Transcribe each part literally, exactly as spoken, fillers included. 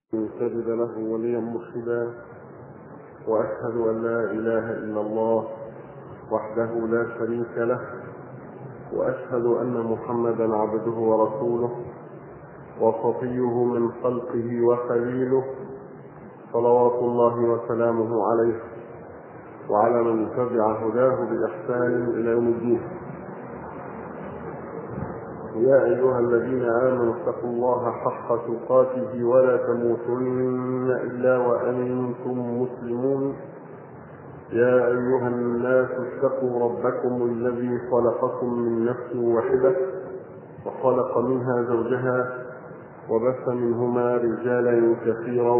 تجد له وليا مرشدا، وأشهد أن لا إله إلا الله وحده لا شريك له، وأشهد أن محمدا عبده ورسوله وصفيه من خلقه وخليله، صلوات الله وسلامه عليه وعلى من تبع هداه بإحسان إلى يوم الدين. يا أيها الذين آمنوا اتقوا الله حق تقاته ولا تموتن إلا وأنتم مسلمون. يا أيها الناس اتقوا ربكم الذي خلقكم من نفس واحدة وخلق منها زوجها وبث منهما رجالا كثيرا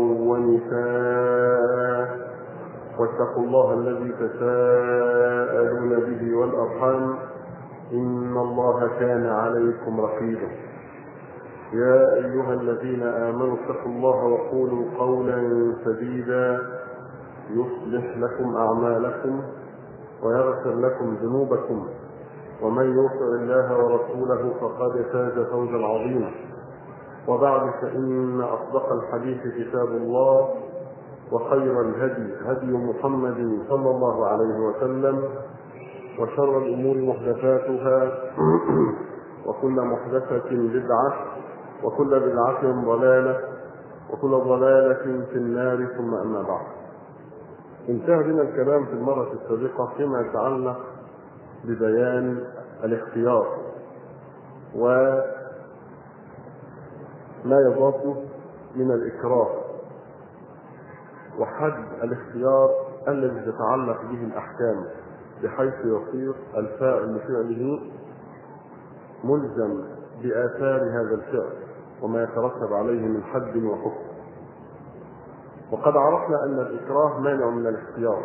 ونساء، واتقوا الله الذي تساءلون به والأرحام إن الله كان عليكم رقيبا. يا أيها الذين آمنوا اتقوا الله وقولوا قولا سديدا يصلح لكم أعمالكم ويغفر لكم ذنوبكم، ومن يطع الله ورسوله فقد فاز فوزا عظيما. وبعد، فإن أصدق الحديث كتاب الله، وخير الهدي هدي محمد صلى الله عليه وسلم، وشر الأمور محدثاتها وكل محدثة بدعة وكل بدعة ضلالة وكل ضلالة في النار، ثم أما بعد. انتهى بنا الكلام في المرة السابقة فيما يتعلق ببيان الاختيار وما يضاف من الإكراه وحد الاختيار الذي تتعلق به الأحكام، بحيث يصير الفاعل لفعله ملزم بآثار هذا الفعل وما يترتب عليه من حد وحكم. وقد عرفنا أن الإكراه مانع من الاختيار،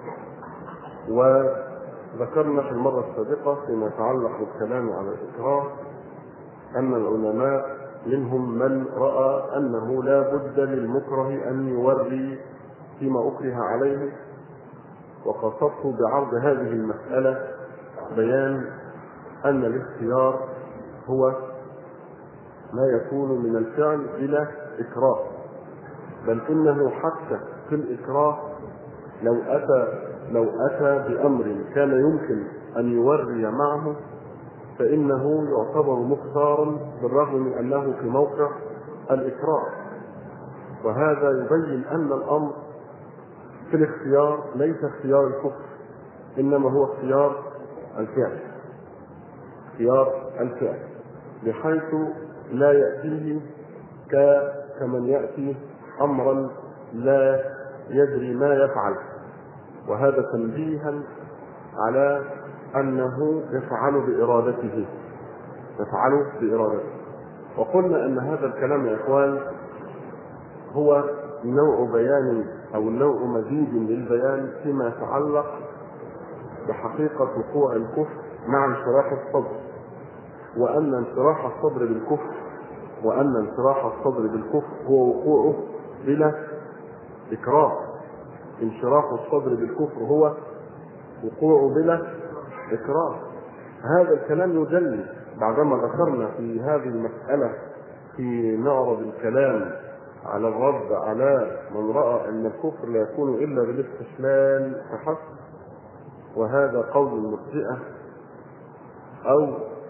وذكرنا في المرة السابقة فيما يتعلق بالكلام على الإكراه أن العلماء منهم من رأى أنه لا بد للمكره أن يوري فيما أكره عليه، وقصدت بعرض هذه المسألة بيان أن الاختيار هو ما يكون من الفعل بلا إكراه، بل إنه حتى في الإكراه لو أتى لو أتى بأمر كان يمكن أن يوري معه فإنه يعتبر مختارا بالرغم من أنه في موقع الإكراه. وهذا يبين أن الأمر في الاختيار ليس اختيار الكفر، إنما هو اختيار الفعل اختيار الفعل بحيث لا يأتيه كمن يأتي أمرا لا يدري ما يفعل، وهذا تنبيها على أنه يفعل بإرادته يفعل بإرادته. وقلنا أن هذا الكلام يا إخوان هو نوع بيان أو نوع مزيد للبيان فيما يتعلق بحقيقة وقوع الكفر مع انشراح الصدر، وأن انشراح الصدر بالكفر وأن انشراح الصدر بالكفر هو وقوعه بلا إكراه. انشراح الصدر بالكفر هو وقوعه بلا إكراه. هذا الكلام يدل بعدما ذكرنا في هذه المسألة في معرض الكلام على الرد على من رأى أن الكفر لا يكون إلا بالاستحلال فحسب، وهذا قول المرجئة أو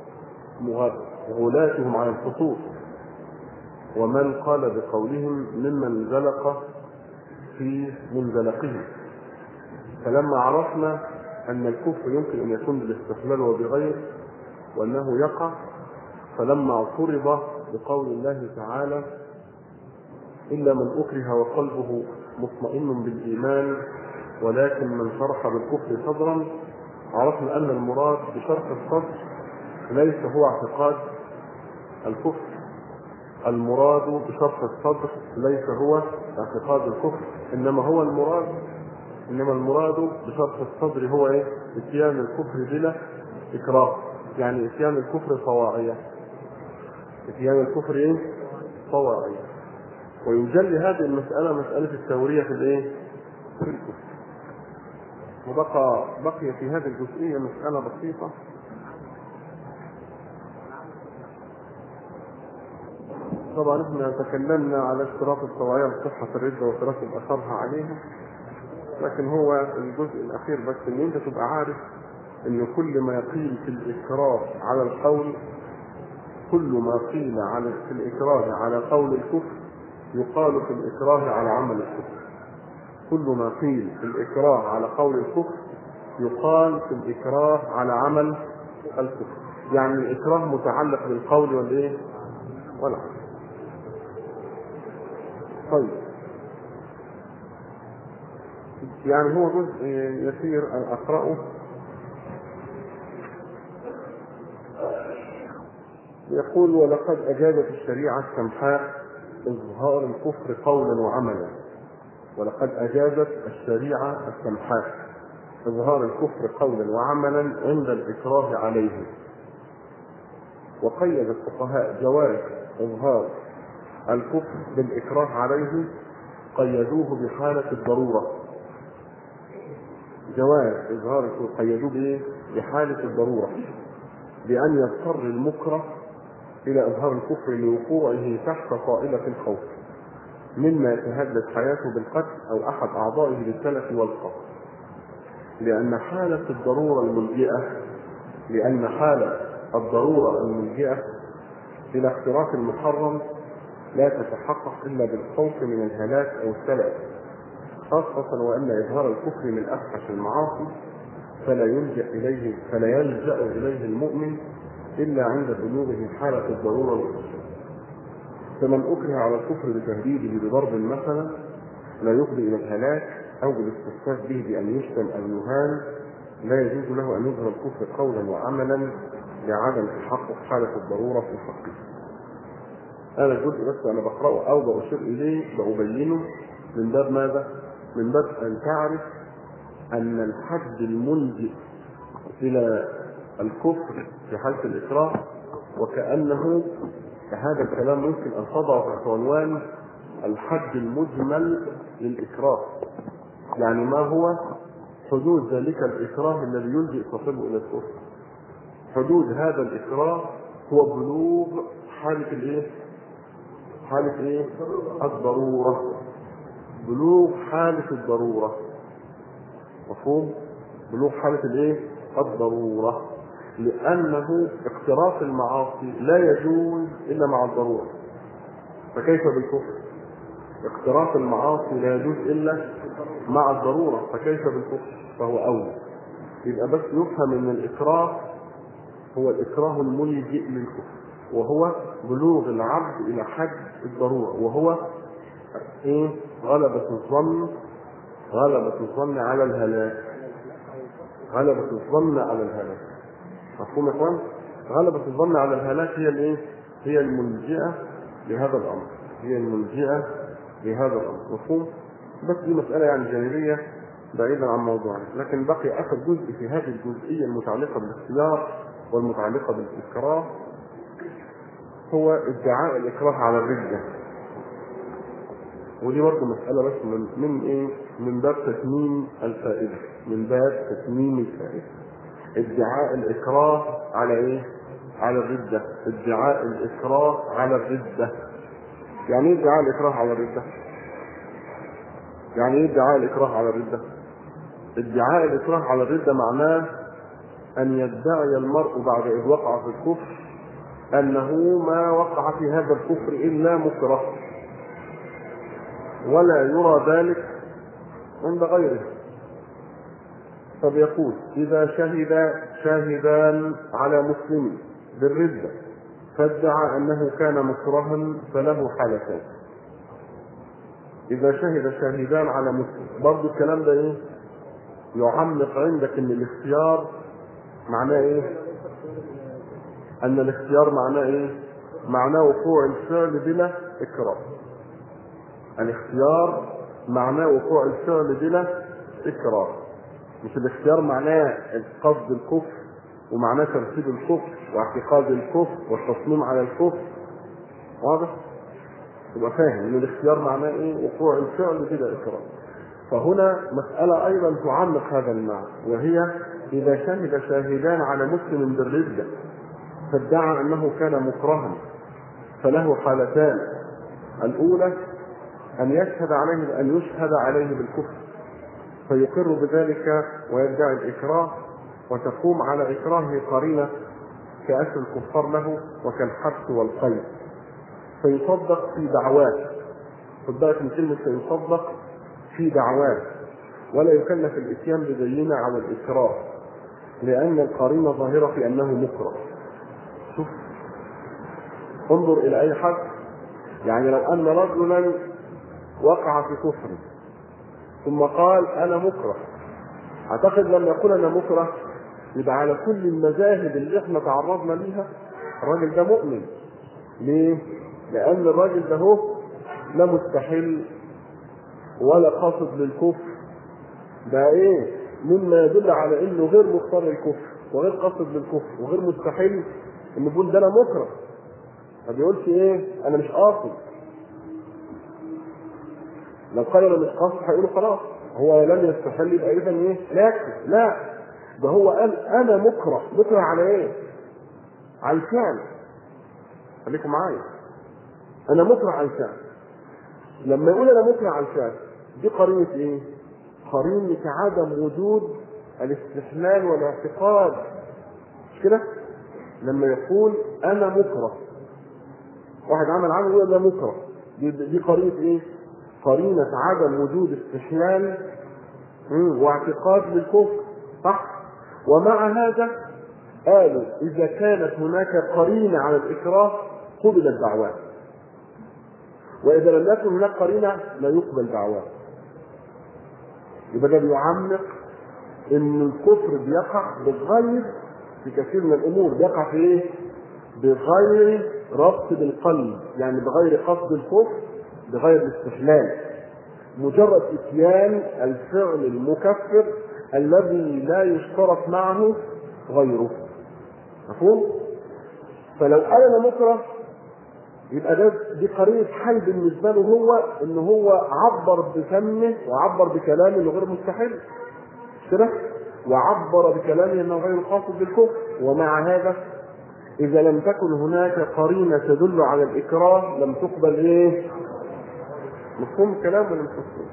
غلاتهم على الخصوص، ومن قال بقولهم ممن زلق في منزلقه. فلما عرفنا أن الكفر يمكن أن يكون بالاستحلال وبغير وأنه يقع، فلما اعترض بقول الله تعالى إلا من أكره وقلبه مطمئن بالإيمان ولكن من شرح بالكفر صدرا، عرفنا أن المراد بشرح الصدر ليس هو اعتقاد الكفر. المراد بشرح الصدر ليس هو اعتقاد الكفر، إنما هو المراد إنما المراد بشرح الصدر هو إيه؟ اتيان الكفر بلا إكراه، يعني اتيان الكفر طواعية اتيان الكفر إيه؟ طواعية. ويجلي هذه المسألة مسألة التورية في الإيه؟ في الكفر. وبقى بقي في هذه الجزئية مسألة بسيطة طبعا احنا تكلمنا على اشتراط الطوعية لصحة الردة وترتب أثرها عليها، لكن هو الجزء الأخير بس إن أنت تبقى عارف إن كل ما قيل في الإكراه على القول، كل ما قيل على في الإكراه على قول الكفر يقال في الإكراه على عمل الكفر. كل ما قيل في الإكراه على قول الكفر يقال في الإكراه على عمل الكفر. يعني الإكراه متعلق بالقول والإيه؟ والعمل. طيب، يعني هو جزء يسير أقرأه. يقول: ولقد أجازت الشريعة السمحاء إظهار الكفر قولا وعملا. ولقد أجازت الشريعة السمحاء إظهار الكفر قولا وعملا عند الإكراه عليه. وقيد الفقهاء جواز إظهار الكفر بالإكراه عليه، قيدوه بحالة الضرورة. جواز إظهار الكفر قيدوه بإيه؟ بحالة الضرورة، بأن يضطر المكره إلى إظهار الكفر لوقوعه تحت طائلة الخوف مما يتهدد حياته بالقتل أو أحد أعضائه بالتلف والقتل، لأن حالة الضرورة الملجئة لأن حالة الضرورة الملجئة إلى اختراق المحرم لا تتحقق إلا بالخوف من الهلاك أو التلف، خاصة وأن إظهار الكفر من أفحش المعاصي فلا يلجأ إليه فلا يلجأ إليه المؤمن إلا عند بلوغه حالة الضرورة والخشوع. فمن أكره على الكفر بتهديده بضرب مثلا لا يفضي إلى الهلاك أو بالاستخفاف به بأن يشتم أو يهان، لا يجوز له أن يظهر الكفر قولا وعملا لعدم تحقق حالة الضرورة في حقه. هذا الجزء بس أنا بقرأه أو بأشير إليه بأبينه من باب ماذا؟ من باب أن تعرف أن الحد الملجئ إلى الكفر في حالة الإكراه، وكأنه هذا الكلام ممكن أن تضعه تحت عنوان الحد المجمل للإكراه. يعني ما هو حدود ذلك الإكراه الذي يلجئ صاحبه إلى الكفر؟ حدود هذا الإكراه هو بلوغ حالة الإيه؟ حالة إيه؟ الضرورة. بلوغ حالة الضرورة. مفهوم؟ بلوغ حالة الإيه؟ الضرورة. لأنه اقتراف المعاصي لا يجوز إلا مع الضرورة. فكيف بالكفر؟ اقتراف المعاصي لا يجوز إلا مع الضرورة، فكيف بالكفر؟ فهو أولى. يبقى بس يفهم أن الإكراه هو الإكراه الملجئ للكفر، وهو بلوغ العبد إلى حد الضرورة، وهو إيه؟ غلبة الظن غلبة الظن على الهلاك. غلبة الظن على الهلاك. مفهوم يا اخوان؟ غلبة الظن على الهلاك هي الايه؟ هي الملجئة لهذا الأمر. هي الملجئة لهذا الأمر. مفهوم؟ بس دي مسألة يعني جانبية بعيدا عن موضوعنا، لكن بقي آخر جزء في هذه الجزئية المتعلقة بالاختيار والمتعلقة بالإكراه هو ادعاء الإكراه على الردة. ودي برضه مسألة بس من من إيه؟ من باب تتميم الفائدة. من باب تتميم الفائدة. ادعاء الإكراه على إيه؟ على الردة. ادعاء الإكراه على الردة. يعني إيه ادعاء الإكراه على الردة؟ يعني إيه ادعاء الإكراه على الردة؟ ادعاء الإكراه على الردة معناه أن يدعي المرء بعد إذ وقع في الكفر أنه ما وقع في هذا الكفر إلا مكره، ولا يرى ذلك عند غيره. فبيقول: إذا شهد شاهدان على مسلم بالردة فادعى أنه كان مكرها فله حالتان. إذا شهد شاهدان على مسلم، برضو الكلام ده إيه؟ يعمق عندك أن الاختيار معناه إيه؟ أن الاختيار معناه إيه؟ معناه وقوع الفعل بلا إكراه. الاختيار معناه وقوع الفعل بلا إكراه. مش الاختيار معناه قصد الكفر ومعناه ترتيب الكفر واعتقاد الكفر والتصميم على الكفر. واضح؟ تبقى فاهم ان الاختيار معناه ايه؟ وقوع الفعل بلا إكراه. فهنا مسألة ايضا تعمق هذا المعنى، وهي اذا شهد شاهدان على مسلم بالردة فادعى انه كان مكرها فله حالتان: الأولى أن يشهد عليه أن يشهد عليه بالكفر فيقر بذلك ويدعي الإكراه، وتقوم على إكراهه قرينة كأسر الكفار له وكالحبس والقيد، فيصدق في دعواه. خد بالك من كلمة فيصدق في دعواه، ولا يكلف الإتيان ببينة على الإكراه، لأن القرينة ظاهرة في أنه مكره. شوف، انظر إلى أي حد، يعني لو أن رجلا وقع في كفر ثم قال أنا مكره، أعتقد لما يقول أنا مكره يبقى على كل المذاهب اللي احنا تعرضنا ليها الراجل ده مؤمن. ليه؟ لأن الراجل ده هو لا مستحل ولا قاصد للكفر، ده ايه؟ مما يدل على انه غير مختار للكفر وغير قاصد للكفر وغير مستحل انه يقول ده انا مكره. ما بيقولش ايه؟ انا مش قاصد. لو قال انا مش قاصد هيقولوا خلاص هو لم يستحل، يبقى اذا ايه؟ لا يكفر. لا، ده هو قال انا مكره. مكره على ايه؟ على الفعل. خليكم معايا، انا مكره على الفعل. لما يقول انا مكره على الفعل دي قرينه ايه؟ قرينه عدم وجود الاستحلال والاعتقاد، مش كده؟ لما يقول انا مكره، واحد عمل عمل يقول انا مكره، دي, دي قرينه ايه؟ قرينه عدم وجود استحلال واعتقاد للكفر، صح؟ ومع هذا قالوا اذا كانت هناك قرينه على الاكراه قبل الدعوات، واذا لم يكن هناك قرينه لا يقبل دعواه. يبقى ده بيعمق ان الكفر بيقع بغير، في كثير من الامور بيقع في ايه؟ بغير ربط بالقلب، يعني بغير قصد الكفر، بغير الاستحلال، مجرد اتيان الفعل المكفر الذي لا يشترط معه غيره. مفهوم؟ فلو قال انا مكره يبقى ده دي قرينه حل بالنسبه له هو، ان هو عبر بفمه وعبر بكلامه انه غير مستحيل كده، وعبر بكلامه انه غير قاصد بالكفر. ومع هذا اذا لم تكن هناك قرينه تدل على الاكراه لم تقبل ايه؟ مفهوم الكلام ولا مش مفهوم؟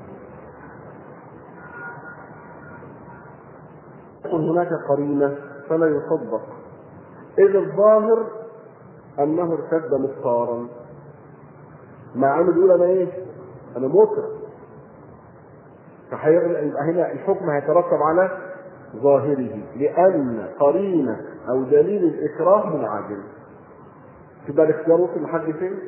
تكن هناك قرينه فلا يصدق، اذ الظاهر انه ارتد مختارا، مع انه بيقول انا ايه؟ انا مكره. فهيبقى هنا الحكم هيترتب على ظاهره، لان قرينه او دليل الاكراه منعدم. تبقى الاختيار وصل لحد فين؟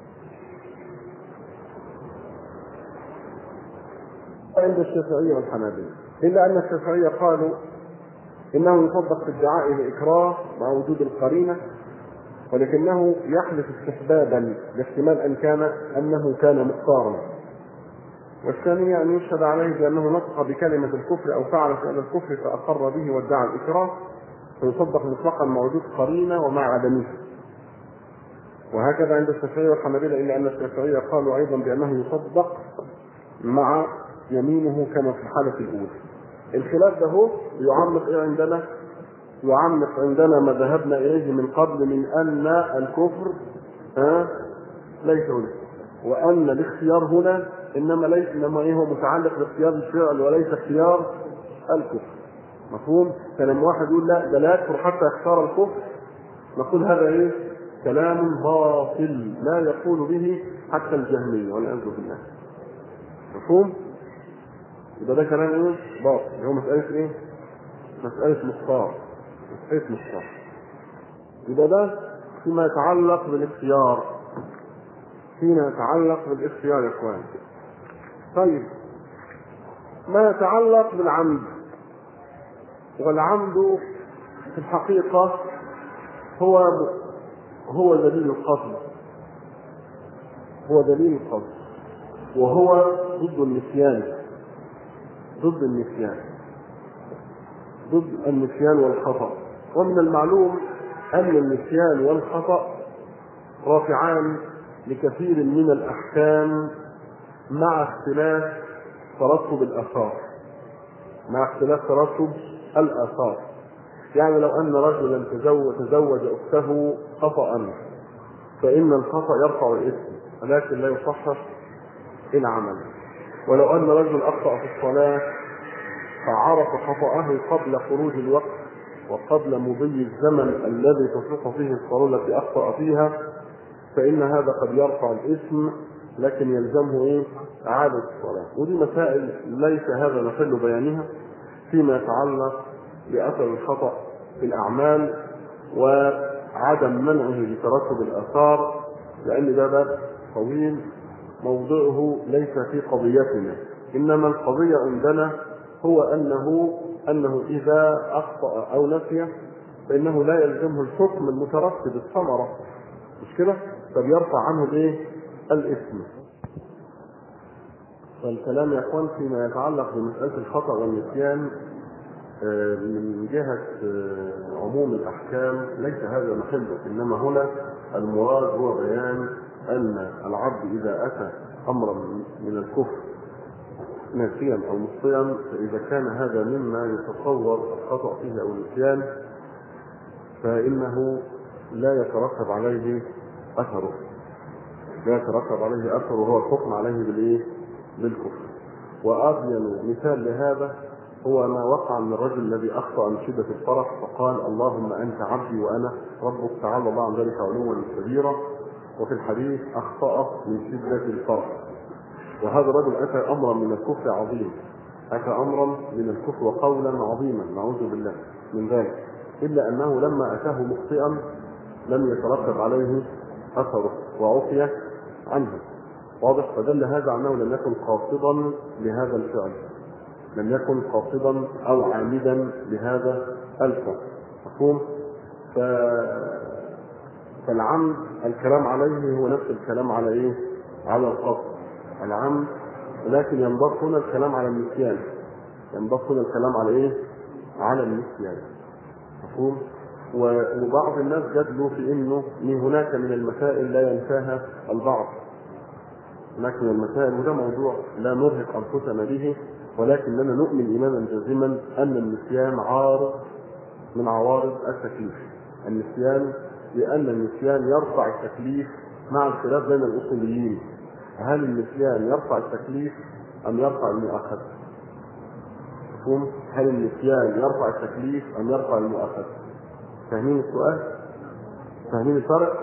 عند الشافعيه والحنابلة، الا ان الشافعيه قالوا انه يصدق في ادعاء الاكراه مع وجود القرينه، ولكنه يحدث استحبابا لاحتمال ان كان انه كان مختارا. والثانية أن يشهد عليه بأنه نطق بكلمة الكفر أو فعل فعل الكفر فأقر به وادعى الإكراه، فيصدق مطلقا مع وجود قرينة ومع عدمه. وهكذا عند الشافعية والحنابلة، إلا أن الشافعية قالوا أيضا بأنه يصدق مع يمينه كما في الحالة الأولى. الخلاف ده هو يعمق إيه عندنا؟ يعمق عندنا ما ذهبنا إليه من قبل من أن الكفر ها ليس هنا، وأن الاختيار هنا إنما ليس إنما إيه هو متعلق باختيار الفعل وليس اختيار الكفر. مفهوم؟ فلما واحد يقول لا ده لا يكفر حتى يختار الكفر نقول هذا إيه؟ كلام باطل لا يقول به حتى الجهمية والعياذ بالله. مفهوم؟ يبقى ده كلام إيه؟ باطل. هو مسألة إيه؟ مسألة مختار، مسألة مختار. يبقى ده فيما يتعلق بالاختيار، فيما يتعلق بالاختيار يا إخوان. طيب، ما يتعلق بالعمد، والعمد في الحقيقة هو هو دليل القصد، هو دليل القصد، وهو ضد النسيان، ضد النسيان ضد النسيان والخطأ. ومن المعلوم أن النسيان والخطأ رافعان لكثير من الأحكام مع اختلاف ترتب الآثار، مع اختلاف ترتب الآثار. يعني لو أن رجلا تزوج, تزوج أخته خطأ فإن الخطأ يرفع الإثم ولكن لا يصحح العمل. ولو أن رجل أخطأ في الصلاة فعرف خطأه قبل خروج الوقت وقبل مضي الزمن الذي تصح فيه الصلاة التي أخطأ فيها فإن هذا قد يرفع الإثم لكن يلزمه إيه؟ إعادة الصلاة. ودي مسائل ليس هذا محل بيانها فيما يتعلق بأثر الخطأ في الأعمال وعدم منعه لترتب الآثار، لأن ده باب طويل موضوعه ليس في قضيتنا، إنما القضية عندنا هو أنه أنه إذا أخطأ أو نسي فإنه لا يلزمه الحكم المترتب الثمرة، مش كده؟ فبيرفع عنه الإيه؟ الإثم. فالكلام يا إخوان فيما يتعلق بمسألة الخطأ والنسيان من جهة عموم الأحكام ليس هذا محله، إنما هنا المراد هو بيان أن العبد إذا أتى أمرا من الكفر ناسيا أو مخطئا فإذا كان هذا مما يتصور الخطأ فيه أو النسيان فإنه لا يترتب عليه أثره، لا يترتب عليه أثره وهو الحكم عليه بالإيه؟ بالكفر. وأبين مثال لهذا هو ما وقع من الرجل الذي أخطأ من شدة الفرح فقال اللهم أنت عبدي وأنا ربك تعالى الله عن ذلك علوا كبيرا، وفي الحديث أخطأ من شدة الفرح. وهذا الرجل أتى أمرا من الكفر عظيم، أتى أمرا من الكفر وقولا عظيما نعوذ بالله من ذلك، إلا أنه لما أتاه مخطئا لم يترتب عليه أثره وعفي عنه. واضح؟ فدل هذا أنه لم يكن قاصدا لهذا الفعل، لم يكن قاصدا أو عامدا لهذا الفعل. مفهوم؟ ف... فالعمد الكلام عليه هو نفس الكلام على إيه؟ على القصد العمد، ولكن ينضاف هنا الكلام على النسيان، ينضاف هنا الكلام على إيه؟ على النسيان. مفهوم؟ وبعض الناس جدلوا في إنه من هناك من المسائل لا ينساها البعض، هناك من المسائل، وده موضوع لا نرهق أنفسنا به، ولكننا نؤمن إيمانا جازما أن النسيان عارض من عوارض التكليف. النسيان لأن النسيان يرفع التكليف مع الخلاف بين الأصوليين، هل النسيان يرفع التكليف أم يرفع المؤاخذة؟ مفهوم؟ هل النسيان يرفع التكليف أم يرفع المؤاخذة؟ فاهمين السؤال؟ فاهمين الفرق؟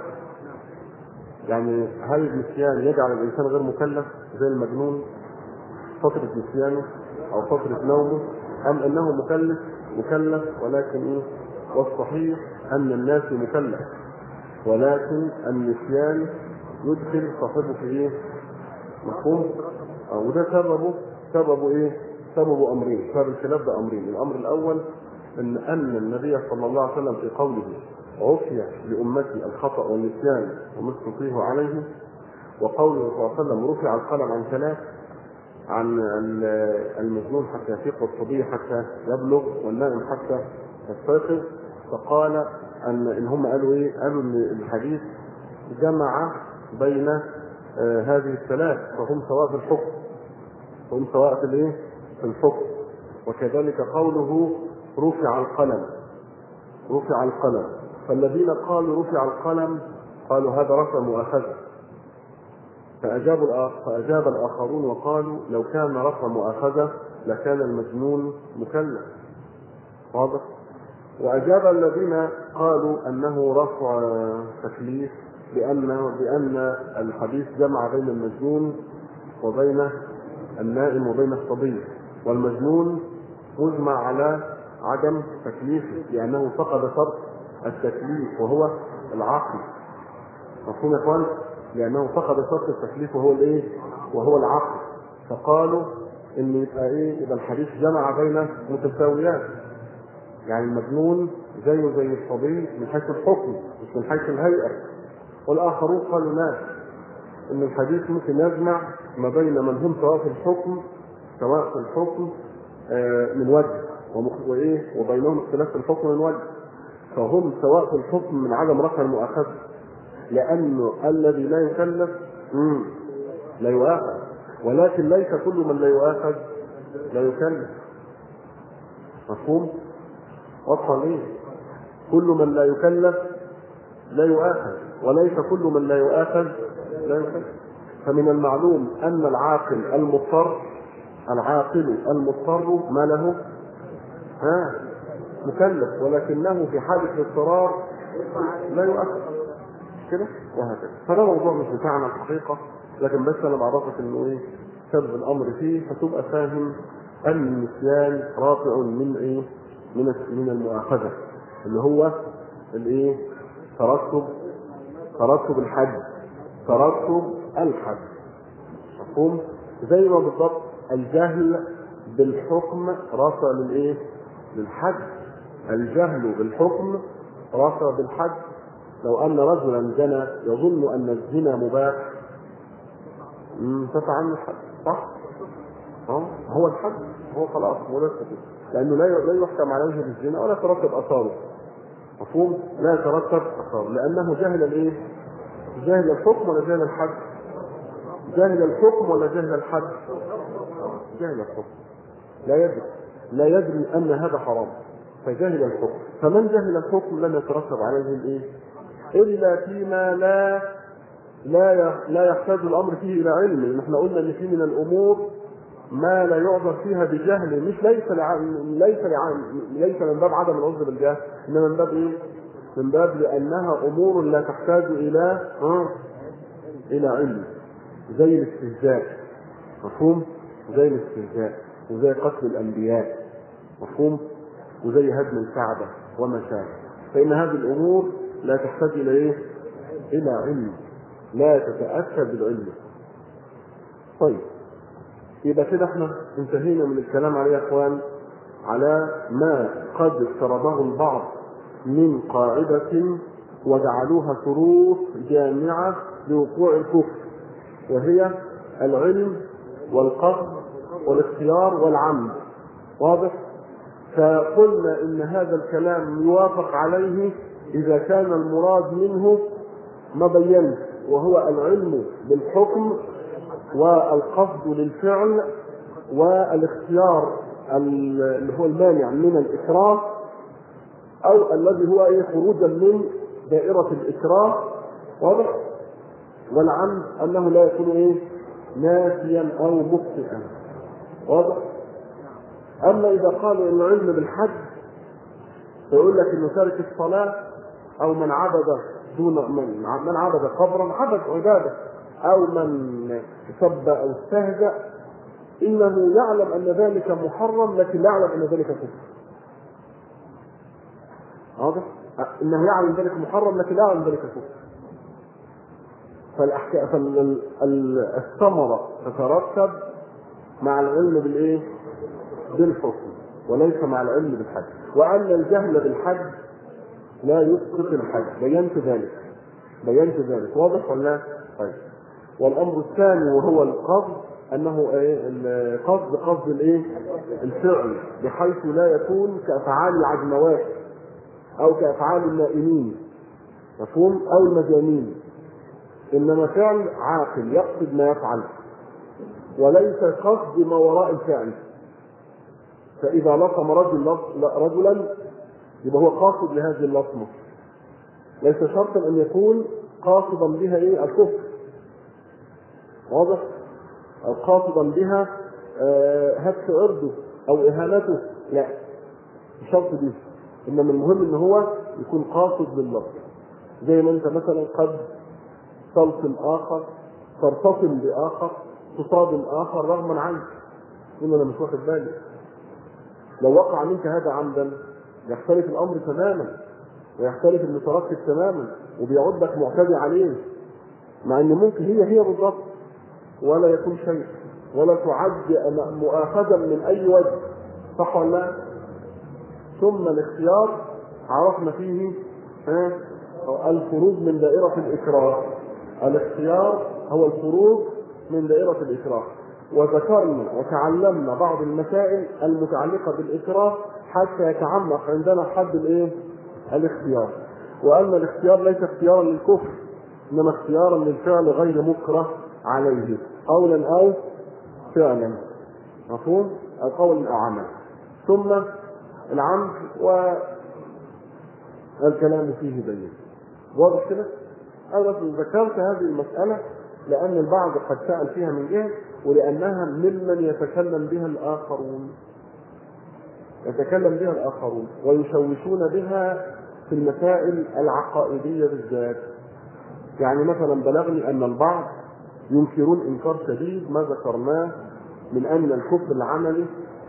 يعني هل النسيان يجعل الإنسان غير مكلف زي المجنون فترة نسيانه أو فترة نومه، أم أنه مكلف مكلف ولكن إيه؟ والصحيح أن الناس مكلف، ولكن النسيان يدخل صاحبه في إيه؟ مفهوم؟ وده سببه سببه إيه؟ سببه أمرين، سبب الخلاف ده أمرين. الأمر الأول أن أن النبي صلى الله عليه وسلم في قوله عفي لأمتي الخطأ والنسيان ومثل فيه عليه، وقوله صلى الله عليه وسلم رفع القلم عن ثلاث، عن المجنون حتى يفيق والصبي حتى يبلغ والنائم حتى يستيقظ، فقال أن إن هم قالوا إيه؟ قالوا إن الحديث جمع بين آه هذه الثلاث فهم سواء في الحكم، هم سواء في الإيه؟ في الحكم. وكذلك قوله رفع القلم، رفع القلم، فالذين قالوا رفع القلم قالوا هذا رفع مؤاخذة، فأجاب فأجاب الآخرون وقالوا لو كان رفع مؤاخذة لكان المجنون مكلف. واضح؟ وأجاب الذين قالوا أنه رفع تكليف بأن بأن الحديث جمع بين المجنون وبين النائم وبين الصبي، والمجنون مجمع على عدم تكليفه لأنه فقد شرط التكليف وهو العقل. مفهوم يا اخوان؟ لأنه فقد شرط التكليف وهو الايه؟ وهو العقل. فقالوا ان يبقى ايه؟ يبقى الحديث جمع بين متساويات، يعني المجنون زيه زي الصبي من حيث الحكم مش من حيث الهيئة. والآخرون قالوا لا، ان الحديث ممكن يجمع ما بين من هم سواء في الحكم سواء في الحكم آه من وجه وايه وبينهم اختلاف في الحكم من وجه، فهم سواء في الحكم من عدم رفع المؤاخذة، لأنه الذي لا يكلف لا يؤاخذ، ولكن ليس كل من لا يؤاخذ لا يكلف. مفهوم؟ واضح ليه؟ كل من لا يكلف لا يؤاخذ، وليس كل من لا يؤاخذ لا يؤاخذ. فمن المعلوم أن العاقل المضطر العاقل المضطر ما له ها مكلف، ولكنه في حالة الاضطرار لا يؤثر كده وهكذا. فده موضوع مش بتاعنا الحقيقة، لكن بس أنا بعرفك إنه إيه سبب الأمر فيه، فتبقى فاهم أن النسيان رافع من إيه من من المؤاخذة اللي هو الإيه ترتب ترتب الحد ترتب الحد مفهوم؟ زي ما بالضبط الجهل بالحكم رافع للإيه للحد. الجهل بالحكم رافع بالحد. لو أن رجلا زنى يظن أن الزنا مباح انتفع عنه الحد صح؟ اه هو الحد هو خلاص مرتب، لأنه لا لا يحكم عليه بالزنا ولا يترتب أثاره مفهوم؟ لا يترتب أثاره لأنه جهل الإيه؟ جهل الحكم ولا جهل الحد؟ جهل الحكم ولا جهل الحد؟ جهل الحكم. لا يدري لا يدري أن هذا حرام فجهل الحكم. فمن جهل الحكم لن يترتب عليه الإيه؟ إلا فيما لا لا لا يحتاج الأمر فيه إلى علم. نحن قلنا إن في من الأمور ما لا يعذر فيها بجهل، مش ليس لع... ليس لع... ليس من باب عدم العذر بالجهل، إنما من باب إيه؟ من باب لأنها أمور لا تحتاج إلى ها إلى علم، زي الاستهزاء مفهوم؟ زي الاستهزاء وزي قتل الأنبياء مفهوم؟ وزي هدم الكعبة وما شابه. فإن هذه الأمور لا تحتاج إلى إيه؟ إلى علم، لا تتأثر بالعلم. طيب يبقى كده احنا انتهينا من الكلام عليه يا اخوان على ما قد افترضه البعض من قاعدة وجعلوها شروط جامعة لوقوع الكفر، وهي العلم والقصد والاختيار والعمد. واضح؟ فقلنا ان هذا الكلام يوافق عليه اذا كان المراد منه ما بينه، وهو العلم بالحكم والقصد للفعل والاختيار اللي هو المانع من الإكراه أو الذي هو إيه خروجا من دائرة الإكراه. واضح؟ والعمد أنه لا يكون إيه ناسيا أو مخطئا. واضح؟ أما إذا قالوا إن العلم بالحد فيقول لك إنه تارك الصلاة أو من عبد دون من من عبد قبرا عبد عبادة أو من سب أو استهزأ إنه يعلم أن ذلك محرم لكن لا يعلم أن ذلك كفر. واضح؟ إنه يعلم ذلك محرم لكن لا يعلم ذلك كفر. فالأحكام فالثمرة تترتب مع العلم بالإيه؟ بالحكم وليس مع العلم بالحد. وأن الجهل بالحد لا يسقط الحد. بينت ذلك بينت ذلك واضح ولا؟ طيب. والأمر الثاني وهو القصد أنه إيه؟ قصد قصد الإيه؟ الفعل بحيث لا يكون كأفعال العجموات أو كأفعال النائمين مفهوم؟ أو المجانين، إنما فعل عاقل يقصد ما يفعل وليس قصد ما وراء الفعل. فإذا لطم رجل رجلا يبقى هو قاصد لهذه اللطمة، ليس شرطا أن يكون قاصدا بها إيه؟ الكفر. واضح؟ أو قاصدا بها آه هتك عرضه أو إهانته، لا بشرط دي. إنما المهم إن هو يكون قاصد لللطم. زي ما أنت مثلا قد تلطم آخر، ترتطم بآخر، تصادم آخر رغما عنك، يقول أنا مش واخد بالي. لو وقع منك هذا عمدا يختلف الأمر تماما ويختلف المترتب تماما وبيعود لك معتدي عليه، مع أن ممكن هي هي بالضبط ولا يكون شيء ولا تعد مؤاخذا من أي وجه، صح ولا لا؟ ثم الاختيار عرفنا فيه ها الخروج من دائرة الإكراه. الاختيار هو الخروج من دائرة الإكراه، وذكرنا وتعلمنا بعض المسائل المتعلقة بالإكراه حتى يتعمق عندنا حد الايه؟ الاختيار. وأن الاختيار ليس اختيارا للكفر إنما اختيارا للفعل غير مكره عليه قولا أو فعلا مفهوم؟ أو قول أو عمل. ثم العمد والكلام فيه بين. واضح كده؟ أنا ذكرت هذه المسألة لأن البعض قد سأل فيها من جهة، ولأنها ممن يتكلم بها الآخرون يتكلم بها الآخرون ويشوشون بها في المسائل العقائدية بالذات. يعني مثلا بلغني أن البعض ينكرون إنكار شديد ما ذكرناه من أن الكفر العملي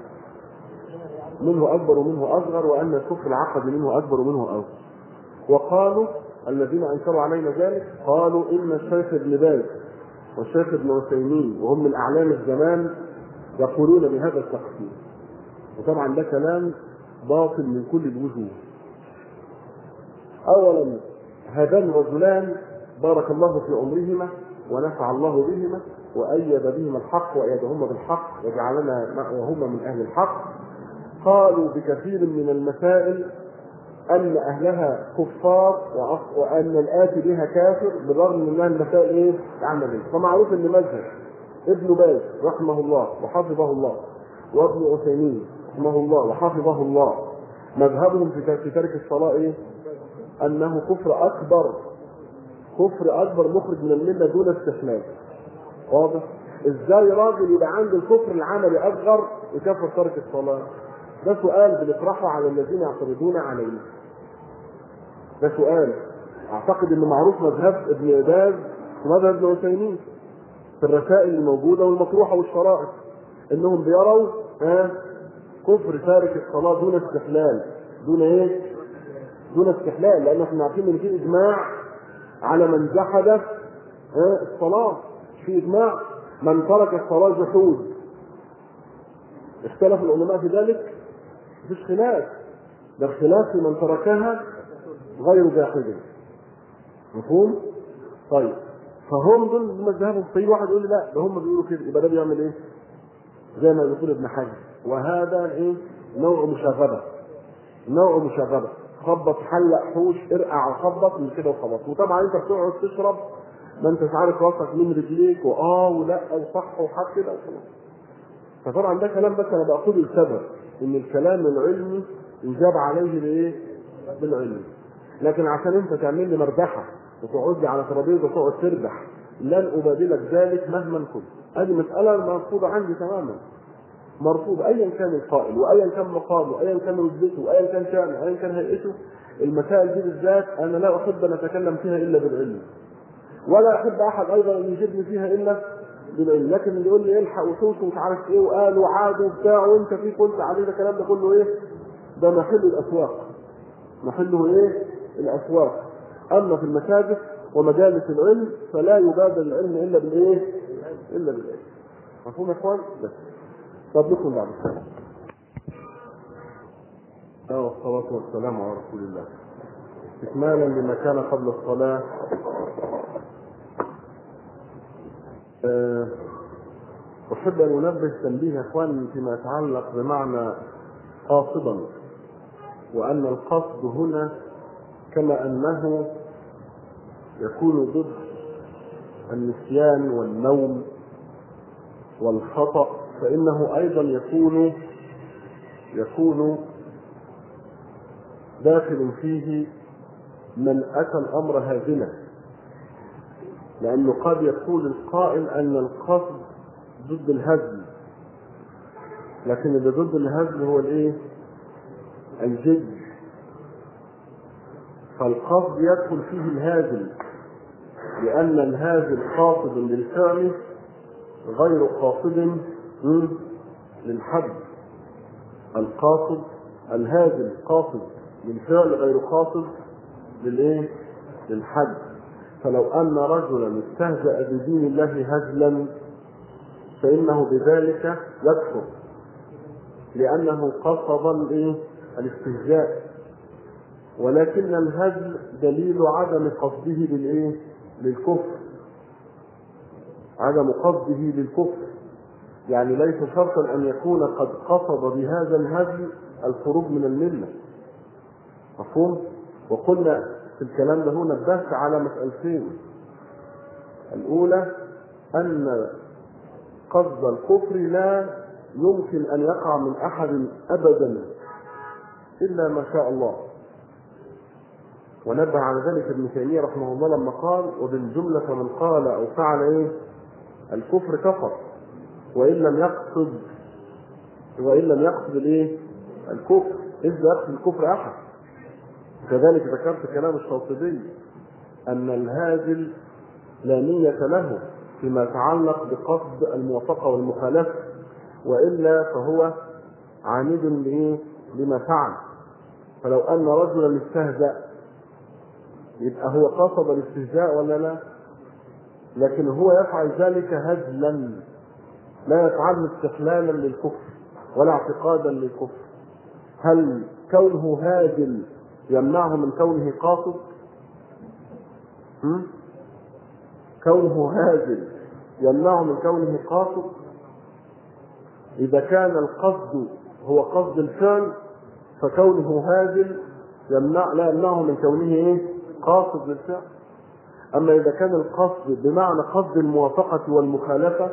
منه أكبر ومنه أصغر، وأن الكفر العقدي منه أكبر ومنه أصغر. وقالوا الذين أنكروا علينا ذلك قالوا إن الشيخ ابن باز والشيخ ابن عثيمين وهم من أعلام الزمان يقولون بهذا التقسيم، وطبعا ده كلام باطل من كل الوجوه. أولا هذان الرجلان بارك الله في عمرهما ونفع الله بهما وأيد بهما الحق وأيدهما بالحق وجعلنا وهما من أهل الحق، قالوا بكثير من المسائل أن أهلها كفار وأن الآتي بها كافر، بالرغم من أنها المسائل إيه؟ عملية. فمعروف أن مذهب ابن باز رحمه الله وحفظه الله وابن عثيمين رحمه الله وحفظه الله مذهبهم في ترك الصلاة إيه؟ أنه كفر أكبر، كفر أكبر مخرج من الملة دون استحلال. واضح؟ إزاي راجل يبقى عنده الكفر العملي أصغر يكفر ترك الصلاة؟ ده سؤال بنطرحه على الذين يعترضون علينا. ده سؤال أعتقد إنه معروف مذهب ابن باز ومذهب ابن عثيمين في الرسائل الموجودة والمطروحة والشرائط، إنهم بيروا ها كفر تارك الصلاة دون استحلال. دون إيه؟ دون استحلال، لأن احنا عارفين إن في إجماع على من جحد الصلاة، في إجماع من ترك الصلاة جحود. اختلف العلماء في ذلك؟ مفيش خلاف، ده الخلاف في من تركها غير جاحد. مفهوم؟ طيب فهم دول مذهبهم. في واحد يقول لي لا ده هم بيقولوا كده، يبقى ده بيعمل ايه؟ زي ما بيقول ابن حجر، وهذا ايه؟ نوع مشاغبه، نوع مشاغبه، خبط حلق حوش ارقع وخبط من كده وخبط. وطبعا انت بتقعد تشرب ما انتش عارف راسك من رجليك واه ولا وصح وحق كده وخلاص. فطبعا ده كلام بس انا بقوله لسبب ان الكلام العلمي يجاب عليه بايه؟ بالعلم. لكن عشان انت تعمل لي مردحه وتقعد لي على ترابيزه وتقعد تردح لن ابادلك ذلك مهما كنت. هذه مساله مرفوضه عندي تماما، مرفوض ايا كان القائل وايا كان مقامه وايا كان رتبته وايا كان شانه وايا كان هيئته. المسائل دي بالذات انا لا احب ان اتكلم فيها الا بالعلم، ولا احب احد ايضا ان يجيبني فيها الا بالعلم. لكن اللي يقول لي الحق وشوش ومش عارف ايه وقال وعاد وبتاع وانت في قلت عليه ده الكلام ده كله ايه؟ ده محل الاسواق، محله ايه؟ الاسواق. اما في المساجد ومجالس العلم فلا يبادل العلم الا بالايه؟ الا بالعلم. مفهوم يا اخوان؟ بس طب نكون بعد السلام. والصلاة والسلام على رسول الله. استكمالا لما كان قبل الصلاة، أه أحب أن أنبه تنبيه يا إخوان فيما يتعلق بمعنى قاصدا، وأن القصد هنا كما أنه يكون ضد النسيان والنوم والخطأ، فإنه أيضا يكون يكون داخل فيه من أتى الأمر هازلا، لأنه قد يقول القائل أن القصد ضد الهزل، لكن اللي ضد الهزل هو الايه؟ الجد. فالقصد يدخل فيه الهازل، لأن الهازل قاصد للفعل غير قاصد للحد. القاصد الهازل قاصد للفعل غير قاصد للايه؟ للحد. فلو أن رجلا استهزأ بدين الله هزلا فإنه بذلك يكفر، لأنه قصد الايه؟ الاستهزاء. ولكن الهزل دليل عدم قصده للايه؟ للكفر، عدم قصده للكفر، يعني ليس شرطا أن يكون قد قصد بهذا الهزل الخروج من الملة. مفهوم؟ وقلنا في الكلام ده هنا نبهت على مسألتين. الأولى أن قصد الكفر لا يمكن أن يقع من أحد أبدا إلا ما شاء الله، ونبه على ذلك ابن تيمية رحمه الله لما قال وبالجملة من قال أو فعل إيه الكفر كفر وإن لم يقصد وإن لم يقصد الإيه الكفر إذ يقصد الكفر أحد. كذلك ذكرت كلام الشاطبي أن الهازل لا نية له فيما يتعلق بقصد الموافقة والمخالفة، وإلا فهو عامد لما فعل. فلو أن رجلا استهزأ يبقى هو قصد الاستهزاء ولا لا؟ لكن هو يفعل ذلك هزلا، لا يفعل استقلالا للكفر ولا اعتقادا للكفر. هل كونه هازل يمنعه من كونه قاصد؟ كونه هازل يمنعه من كونه قاصد؟ إذا كان القصد هو قصد الفعل فكونه هازل يمنع لا يمنعه من كونه ايه قاصد للفعل. اما اذا كان القصد بمعنى قصد الموافقة والمخالفة،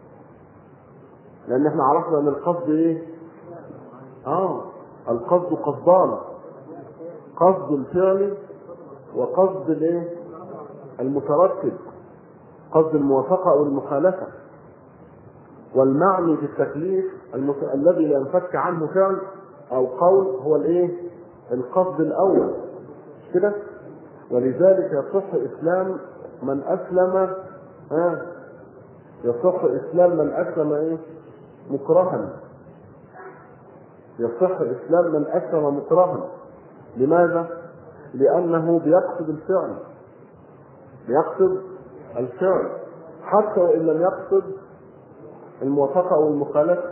لان احنا عرفنا ان القصد ايه اه القصد قصدان، قصد الفعل وقصد الايه المترتب، قصد الموافقة او المخالفة. والمعني في التكليف المت... الذي لا ينفك عنه فعل او قول هو الايه القصد الاول كده. ولذلك يصح اسلام من اسلم ها يصح اسلام من اسلم ايه مكرها. يصح اسلام من اسلم مكرها. لماذا؟ لانه بيقصد الفعل بيقصد الفعل حتى وان لم يقصد الموافقة او المخالفة.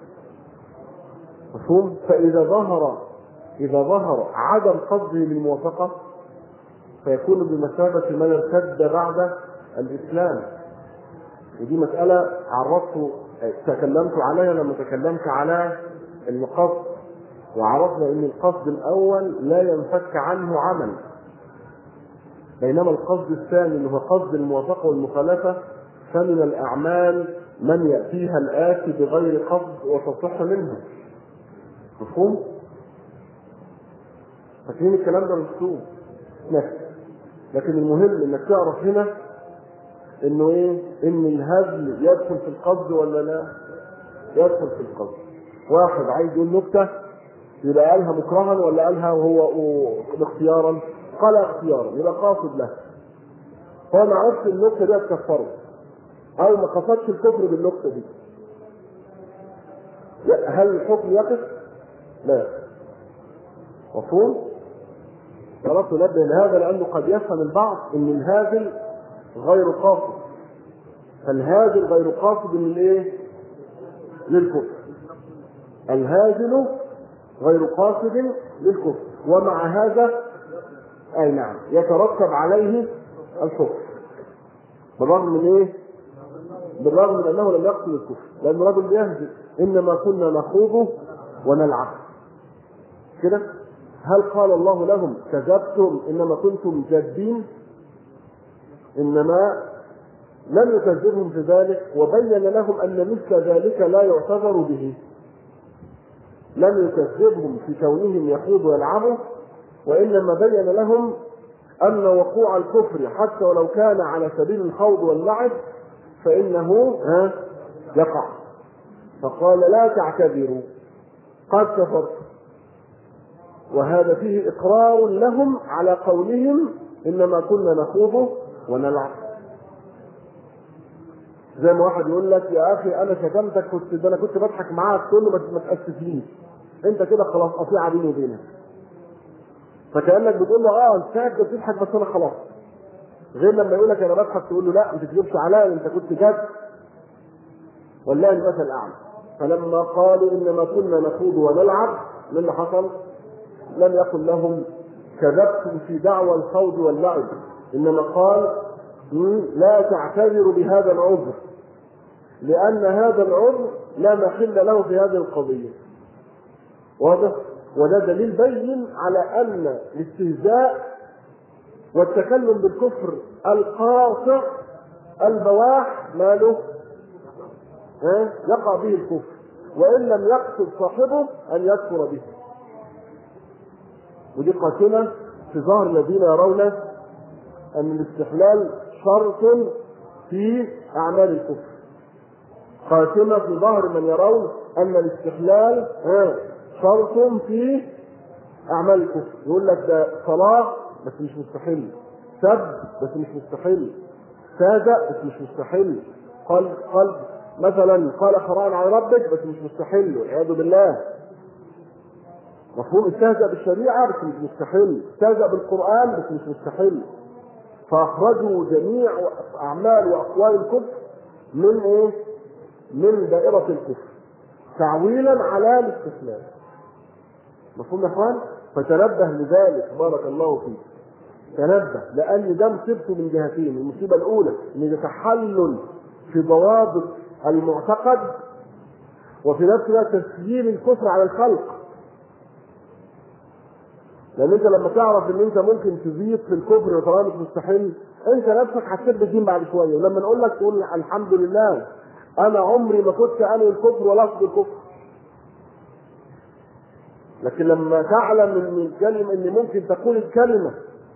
مفهوم؟ فاذا ظهر اذا ظهر عدم قصده للموافقة فيكون بمثابة من ارتد بعد الإسلام. ودي مسألة عرفت تكلمت عليها لما تكلمت على القصد، وعرفنا ان القصد الأول لا ينفك عنه عمل، بينما القصد الثاني اللي هو قصد الموافقة والمخالفة فمن الأعمال من يأتيها الآتي بغير قصد وتصح منه. مفهوم؟ فاكرين الكلام ده مكتوب نفسه. لكن المهم انك تعرف هنا انه ايه ان الهزل يدخل في القصد ولا لا يدخل في القصد. واحد عايز يقول نكته يبقى قالها مكرها ولا قالها وهو اختيارا؟ قال اختيارا يبقى قاصد له. هو ما عرفش النكته دي تكفره او ما قصدش الكفر بالنكته دي، هل الحكم يقف؟ لا. مفهوم؟ خلاص ننبه لهذا لانه قد يفهم البعض ان الهازل غير قاصد. فالهازل غير قاصد من ايه للكفر. الهازل غير قاصد للكفر ومع هذا اي نعم يترتب عليه الكفر بالرغم من ايه بالرغم من انه لم يقصد الكفر، لان الرجل بيهزل انما كنا نخوض ونلعب كده. هل قال الله لهم كذبتم انما كنتم جادين؟ انما لم يكذبهم في ذلك وبين لهم ان مثل ذلك لا يعتذر به. لم يكذبهم في كونهم يخوضوا ويلعبوا، وانما بين لهم ان وقوع الكفر حتى ولو كان على سبيل الخوض واللعب فانه ها يقع. فقال لا تعتذروا قد كفرتم. وهذا فيه إقرار لهم على قولهم إنما كنا نخوض ونلعب. زي ما واحد يقول لك يا أخي أنا شتمتك كنت ده أنا كنت بضحك معاك تقول له ما تأسفليش أنت كده خلاص قطيعة بيني وبينك. فكأنك بتقول له أه أنت كنت بتضحك بس أنا خلاص. غير لما يقول لك أنا بضحك تقول له لا ما تكذبش عليا أنت كنت جد. والله المثل الأعلى. فلما قالوا إنما كنا نخوض ونلعب من اللي حصل؟ لم يقل لهم كذبتم في دعوى الخوض واللعب، انما قال لا تعتذروا بهذا العذر لان هذا العذر لا محل له في هذه القضيه. واضح؟ وده دليل بين على ان الاستهزاء والتكلم بالكفر القاطع البواح ماله ها يقع به الكفر وان لم يقصد صاحبه ان يكفر به. ودي قاتلة في ظاهر الذين يرون أن الاستحلال شرط في أعمال الكفر، قاسمة في ظاهر من يرون أن الاستحلال شرط في أعمال الكفر. يقول لك ده صلاة بس مش مستحل، سب بس مش مستحل، ساجة بس مش مستحل، قلب قلب مثلا قال قرآن على ربك بس مش مستحل والعياذ بالله. مفهوم استهزأ بالشريعة بس مش مستحل، استهزأ بالقرآن بس مش مستحل. فأخرجوا جميع أعمال وأقوال الكفر من إيه؟ من دائرة الكفر تعويلا على الاستحلال. مفهوم يا اخوان؟ فتنبه لذلك بارك الله فيك، تنبه، لأن ده مصيبته من جهتين. المصيبة الأولى إن تحلل في ضوابط المعتقد، وفي نفس الوقت تسيير الكفر على الخلق. لأن أنت لما تعرف إن أنت ممكن تزيد في الكفر وطالما مش مستحيل، أنت نفسك هتسيب الدين بعد شوية، ولما نقول لك تقول الحمد لله أنا عمري ما كنت أنوي الكفر ولا أقصد الكفر. لكن لما تعلم إن الكلمة إن ممكن تقول الكلمة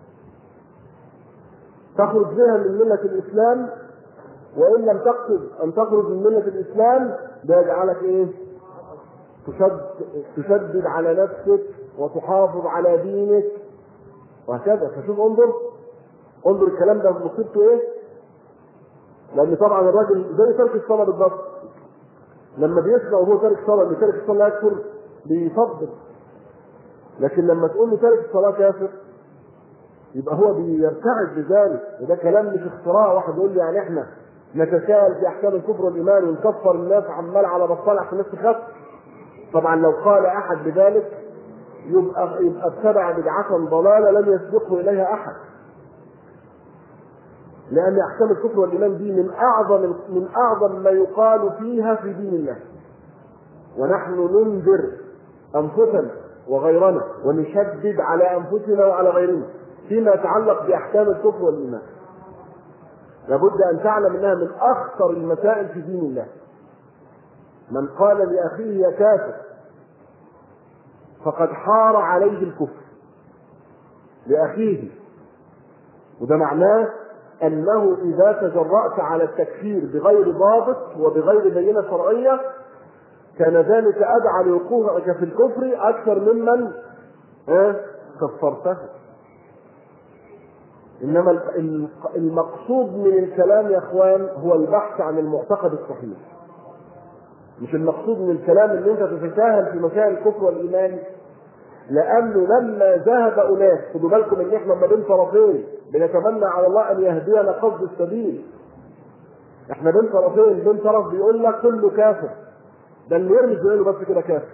تخرج بها من ملة الإسلام، وإن لم تقصد أن تخرج من ملة الإسلام، ده يجعلك إيه؟ تشد تشدد على نفسك وتحافظ على دينك وهكذا. فشوف انظر انظر الكلام ده مصيبته ايه؟ لان طبعا الراجل زي ترك الصلاه بالضبط، لما بيسمع وهو تارك الصلاه اللي تارك الصلاه لا يكفر بيفضل، لكن لما تقول له تارك الصلاه كافر يبقى هو بيرتعد بذلك. وده كلام مش اختراع واحد يقول لي يعني احنا نتساءل في احكام الكفر والايمان ونكفر الناس عمال على بطال عشان الناس تخاف. طبعا لو قال احد بذلك يبقى يبقى اتبع بدعة ضلالة لم يسبقه اليها احد، لان احكام الكفر والايمان دي من اعظم من اعظم ما يقال فيها في دين الله، ونحن ننذر انفسنا وغيرنا ونشدد على انفسنا وعلى غيرنا فيما يتعلق باحكام الكفر والايمان. لابد ان تعلم انها من اخطر المسائل في دين الله. من قال لاخيه يا كافر فقد حار عليه الكفر لأخيه، وده معناه أنه إذا تجرأت على التكفير بغير ضابط وبغير بينة شرعية كان ذلك أدعى لوقوعك في الكفر أكثر ممن كفرته. إنما المقصود من الكلام يا أخوان هو البحث عن المعتقد الصحيح، مش المقصود من الكلام ان انت تتساهل في مسائل الكفر والايمان. لانه لما ذهب اناس، خدوا بالكم ان احنا ما بين طرفين بنتمنى على الله ان يهدينا قصد السبيل. احنا بين طرفين، بين طرف بيقول لك كله كافر، ده اللي يرمي زميله بس كده كافر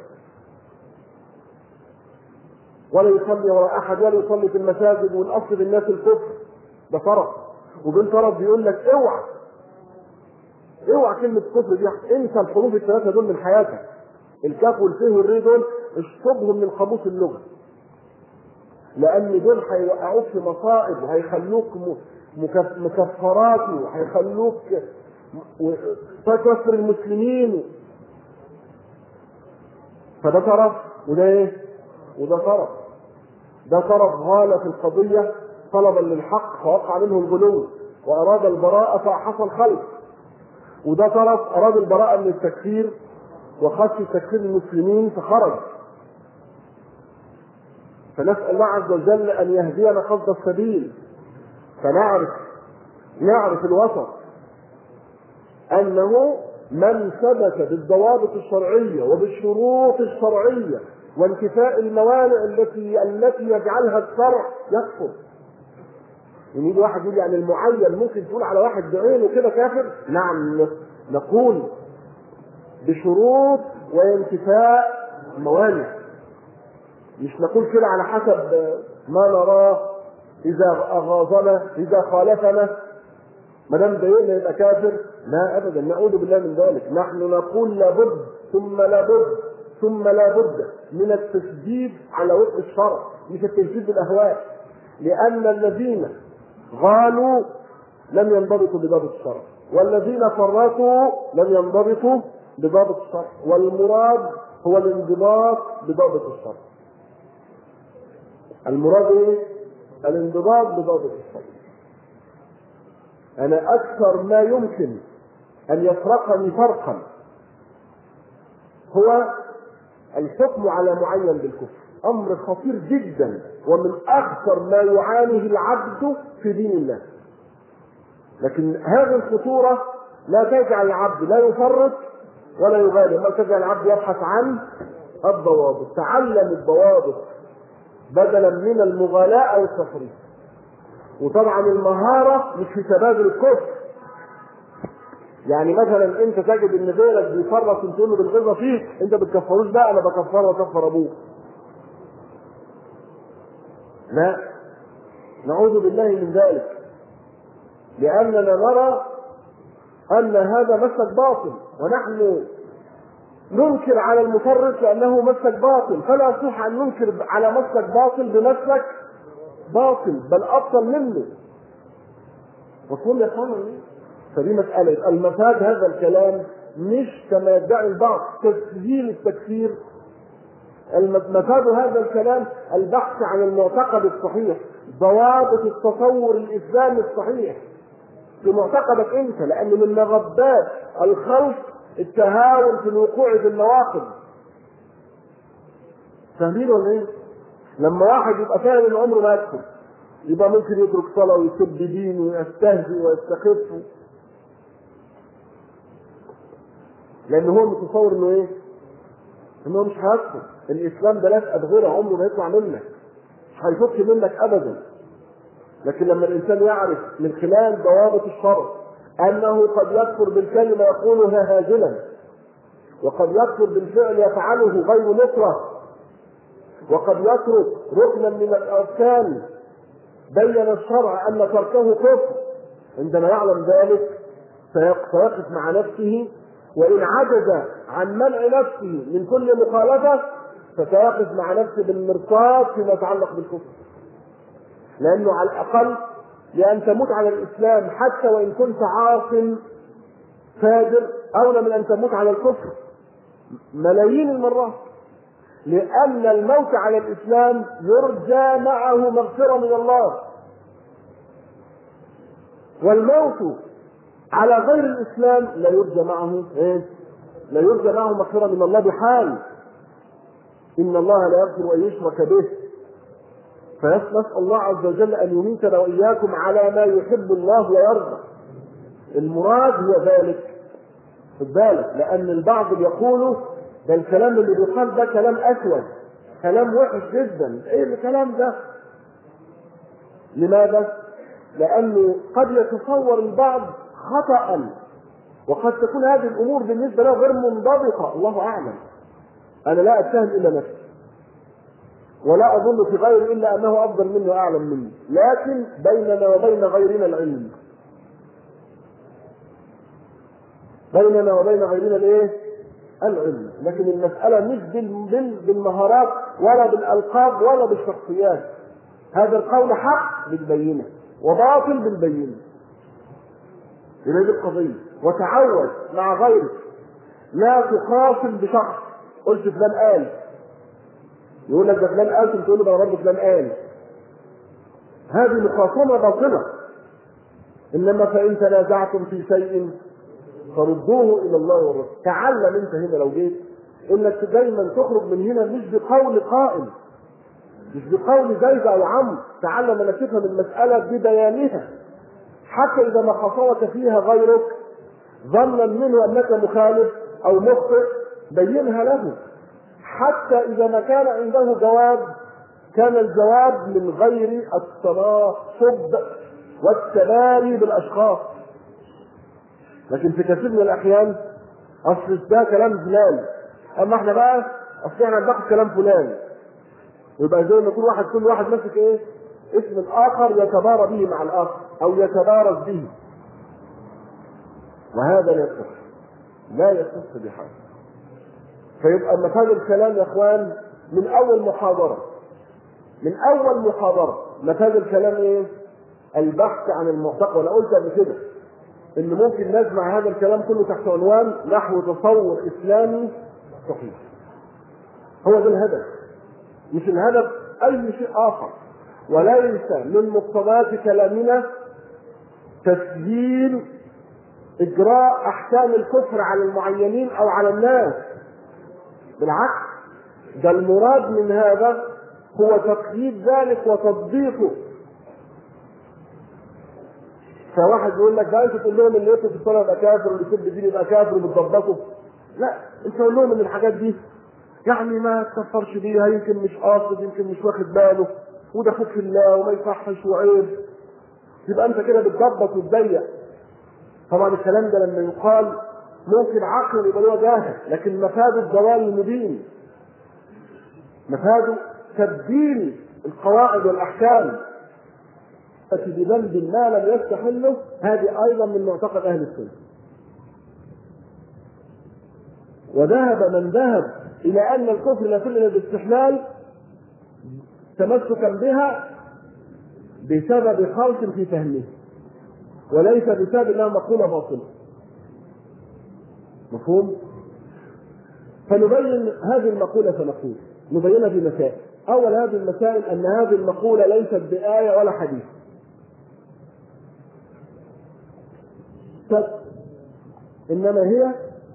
ولا يصلي ولا احد ولا يصلي في المساجد ونقصد الناس الكفر، ده طرف. وبين طرف بيقول لك اوعى اوعى كلمة كفر دي، انسى الحروف الثلاثة دول من حياتك، الكاف والفه والري دول اشطبهم من قاموس اللغة، لأن دول هيوقعوك في مصائب وهيخلوك مكفرات وهيخلوك تكفر المسلمين. فده طرف وده ايه؟ وده طرف. ده طرف غال في القضية طلبا للحق فوقع منه الغلو وأراد البراءة فحصل خلق. وده طرف أراد البراءة من التكفير وخشي تكفير المسلمين فخرج. فنسأل الله عز وجل أن يهدينا قصد السبيل، فنعرف نعرف الوسط، أنه من ثبت بالضوابط الشرعية وبالشروط الشرعية وانتفاء الموانع التي التي يجعلها الشرع يكفر. يجي واحد يقول يعني المعين ممكن تقول على واحد بعينه كده كافر؟ نعم نقول بشروط وانتفاء الموانع، مش نقول كده على حسب ما نراه. اذا اغاظنا اذا خالفنا ما دام ضايقنا يبقى كافر؟ لا ابدا، نعوذ بالله من ذلك. نحن نقول لابد ثم لابد ثم لابد من التشديد على وفق الشرع، مش التشديد بالاهواء، لان الذين غالوا لم ينضبطوا بضابط الشرع، والذين فرطوا لم ينضبطوا بضابط الشرع، والمراد هو الانضباط بضابط الشرع. المراد ايه؟ الانضباط بضابط الصبر. أنا أكثر ما يمكن أن يفرقني فرقا هو الحكم على معين بالكفر، أمر خطير جدا ومن أخطر ما يعانيه العبد في دين الله. لكن هذه الخطورة لا تجعل العبد لا يفرط ولا يغالي، بل تجعل العبد يبحث عن الضوابط. تعلم الضوابط بدلا من المغالاة أو التفريط. وطبعا المهارة مش في تبادل الكفر. يعني مثلا انت تجد ان غيرك بيفرط انت تقول له بالغيظه فيك، انت بتكفروش بقى انا بكفره وكفر ابوه. لا، نعوذ بالله من ذلك، لاننا نرى ان هذا مسلك باطل، ونحن ننكر على المفرط لانه مسلك باطل، فلا يصح ان ننكر على مسلك باطل بمسلك باطل بل افضل منه. مفهوم يا اخوانا؟ فدي مسألة المفاد. هذا الكلام مش كما يدعي البعض تسهيل التكفير. المفاد هذا الكلام البحث عن المعتقد الصحيح، ضوابط التصور الإسلامي الصحيح في معتقدك انت، لأن من مغبات الخلق التهاون في الوقوع في النواقض. فاهمين ولا ايه؟ لما واحد يبقى فاهم ان عمره ما يدخل، يبقى ممكن يترك صلاة ويسب دين ويستهزئ ويستخف، لأن هو متصور إنه إيه؟ إنه مش هيدخل. الإسلام بلاش أدغرة، عمره ما يطلع منك، مش هيفك منك أبدا. لكن لما الإنسان يعرف من خلال ضوابط الشرع أنه قد يكفر بالكلمة يقولها هازلا، وقد يكفر بالفعل يفعله غير مكره، وقد يترك ركنا من الأركان بين الشرع أن تركه كفر، عندما يعلم ذلك سيقف مع نفسه، وإن عجز عن منع نفسه من كل مخالفة فسيقف مع نفسه بالمرصاد فيما يتعلق بالكفر. لأنه على الأقل لأن تموت على الإسلام حتى وإن كنت عاصم فاجر أولى من أن تموت على الكفر ملايين المرات، لأن الموت على الإسلام يرجى معه مغفرة من الله، والموت على غير الإسلام لا يرجى معه إيه؟ لا يرجى معه مغفرة من الله بحال. إن الله لا يغفر أن يشرك به، فنسأل الله عز وجل أن يميتنا وإياكم على ما يحب الله ويرضى. المراد هو ذلك، خد بالك، لأن البعض بيقولوا ده الكلام اللي بيقال ده كلام أسود، كلام وحش جدا. إيه الكلام ده؟ لماذا؟ لأنه قد يتصور البعض خطأ، وقد تكون هذه الأمور بالنسبة له غير منضبطة، الله أعلم. أنا لا أتهم إلا نفسي، ولا أظن في غيري إلا أنه أفضل مني وأعلم مني، لكن بيننا وبين غيرنا العلم، بيننا وبين غيرنا الإيه؟ العلم. لكن المسألة مش بالمهارات ولا بالألقاب ولا بالشخصيات. هذا القول حق بالبينة وباطل بالبينة، إلى هذه القضية. وتعود مع غيرك لا تخاصم بشخص، قلت فلان قال، يقول لك ده فلان قال، تقول له ده برضه فلان قال، هذه مخاصمة باطلة. إنما فإن تنازعتم في شيء فردوه إلى الله والرسول. تعلم أنت هنا لو جيت إنك دايما تخرج من هنا مش بقول قائل، مش بقول زيد أو عمرو، تعلم أنك تفهم المسألة ببيانها، حتى إذا ما خاصمك فيها غيرك ظنا منه أنك مخالف أو مخطئ بينها له، حتى إذا ما كان عنده جواب كان الجواب من غير التناصب والتباري بالأشخاص. لكن في كثير من الأحيان أصل ده كلام فلان، أما احنا بقى أصل احنا ناخد كلام فلان، يبقى زي ما يكون واحد كل واحد ماسك إيه؟ اسم الآخر يتبارى به مع الآخر أو يتبارز به، وهذا لا يصح، لا يصح بحال. فيبقى مفاد الكلام يا اخوان من اول محاضرة، من اول محاضرة مفاد الكلام ايه؟ البحث عن المعتقد. وانا قلت قبل كده ان ممكن نجمع هذا الكلام كله تحت عنوان نحو تصور اسلامي صحيح. هو ده الهدف، مش الهدف اي شيء اخر. وليس من مقتضيات كلامنا تسجيل إجراء أحكام الكفر على المعينين أو على الناس، بالعكس، ده المراد من هذا هو تقييد ذلك وتطبيقه. فواحد يقول لك ده انت تقول لهم اللي يكتب في الصلاه يبقى كافر واللي يسب الدين يبقى كافر وبتطبقه. لا، انت قول لهم ان الحاجات دي يعني ما تكفرش بيها، يمكن مش قاصد، يمكن مش واخد باله، وده خوف الله وما يصحش وعيب. يبقى انت كده بتضبط وتضيق. طبعا الكلام ده لما يقال ممكن عقل يبقى له جاهل، لكن مفاده الضلال المبين، مفاده تبديل القواعد والاحكام بذنب ما لم يستحله. هذه ايضا من معتقد اهل السنه. وذهب من ذهب الى ان الكفر لا يكون الا باستحلال تمسكا بها بسبب خلط في فهمه، وليس بسبب انها مقوله باطله. مفهوم؟ فنبين هذه المقوله فنقول نبينها في مسائل. اول هذه المسائل ان هذه المقوله ليست بايه ولا حديث، انما هي